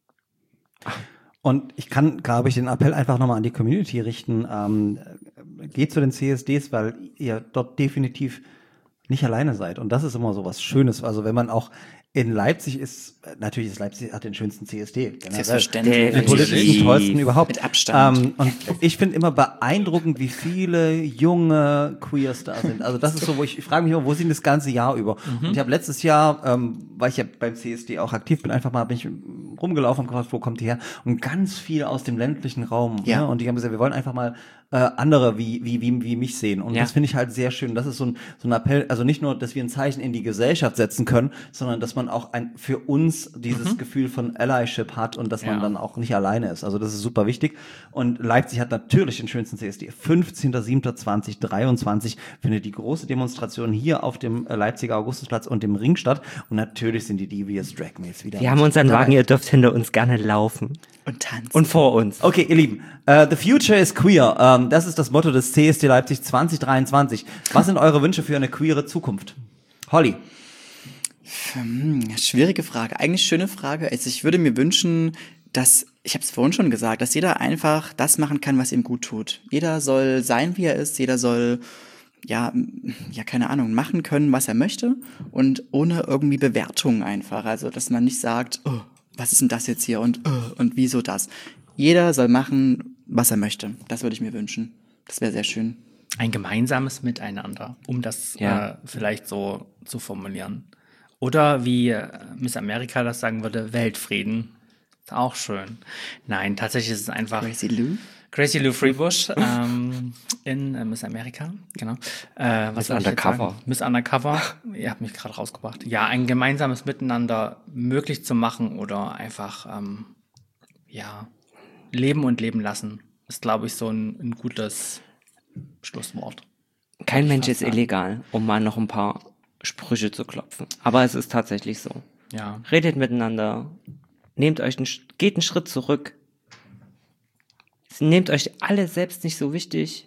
Und ich kann, glaube ich, den Appell einfach nochmal an die Community richten. Geht zu den CSDs, weil ihr dort definitiv nicht alleine seid. Und das ist immer so was Schönes. Also wenn man auch in Leipzig ist, natürlich ist Leipzig hat den schönsten CSD. Generell. Selbstverständlich. Den politischsten, tollsten überhaupt. Mit Abstand. Und ich finde immer beeindruckend, wie viele junge Queers da sind. Also das ist so, wo ich frage mich immer, wo sind das ganze Jahr über? Und ich habe letztes Jahr, weil ich ja beim CSD auch aktiv bin, bin ich rumgelaufen und gefragt, wo kommt die her? Und ganz viel aus dem ländlichen Raum. Ja. Ne? Und die haben gesagt, wir wollen einfach mal andere wie mich sehen. Und das finde ich halt sehr schön. Das ist so ein Appell, also nicht nur, dass wir ein Zeichen in die Gesellschaft setzen können, sondern dass man auch für uns dieses Gefühl von Allyship hat und dass man dann auch nicht alleine ist. Also das ist super wichtig. Und Leipzig hat natürlich den schönsten CSD. 15.07.2023 findet die große Demonstration hier auf dem Leipziger Augustusplatz und dem Ring statt. Und natürlich sind die Devious Drag Mates wieder. Wir haben unseren Wagen, ihr dürft hinter uns gerne laufen. Und tanzen. Und vor uns. Okay, ihr Lieben, the future is queer. Das ist das Motto des CSD Leipzig 2023. Was sind eure Wünsche für eine queere Zukunft? Holly. Schwierige Frage. Eigentlich schöne Frage. Also ich würde mir wünschen, dass, ich habe es vorhin schon gesagt, dass jeder einfach das machen kann, was ihm gut tut. Jeder soll sein, wie er ist. Jeder soll, keine Ahnung, machen können, was er möchte. Und ohne irgendwie Bewertung einfach. Also, dass man nicht sagt, oh, was ist denn das jetzt hier und wieso das? Jeder soll machen, was er möchte. Das würde ich mir wünschen. Das wäre sehr schön. Ein gemeinsames Miteinander, um das vielleicht so zu formulieren. Oder wie Miss America das sagen würde, Weltfrieden. Ist auch schön. Nein, tatsächlich ist es einfach Crazy Lou Freebush in Miss America, genau. Miss Undercover. Miss Undercover, ihr habt mich gerade rausgebracht. Ja, ein gemeinsames Miteinander möglich zu machen oder einfach, leben und leben lassen, ist, glaube ich, so ein gutes Schlusswort. Kein Mensch ist illegal, um mal noch ein paar Sprüche zu klopfen. Aber es ist tatsächlich so. Ja. Redet miteinander, geht einen Schritt zurück. Nehmt euch alle selbst nicht so wichtig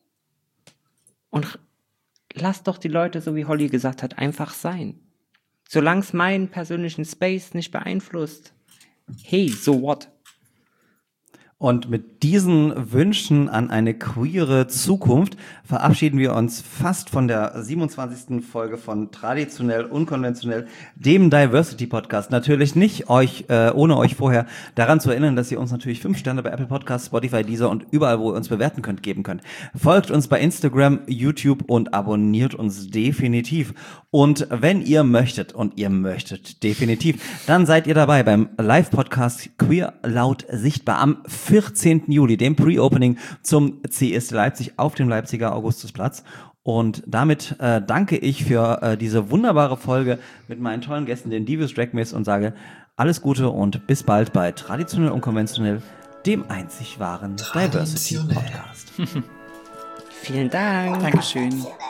und lasst doch die Leute, so wie Holly gesagt hat, einfach sein. Solange es meinen persönlichen Space nicht beeinflusst, hey, so what? Und mit diesen Wünschen an eine queere Zukunft verabschieden wir uns fast von der 27. Folge von Traditionell Unkonventionell, dem Diversity Podcast. Natürlich nicht ohne euch vorher daran zu erinnern, dass ihr uns natürlich 5 Sterne bei Apple Podcasts, Spotify, Deezer und überall, wo ihr uns bewerten könnt, geben könnt. Folgt uns bei Instagram, YouTube und abonniert uns definitiv. Und wenn ihr möchtet, und ihr möchtet definitiv, dann seid ihr dabei beim Live-Podcast Queer Laut Sichtbar am 14. Juli, dem Pre-Opening zum CSD Leipzig auf dem Leipziger Augustusplatz. Und damit danke ich für diese wunderbare Folge mit meinen tollen Gästen, den Devious Drag Miss, und sage alles Gute und bis bald bei Traditionell Unkonventionell, dem einzig wahren Diversity Podcast. Vielen Dank. Dankeschön. Traditionell.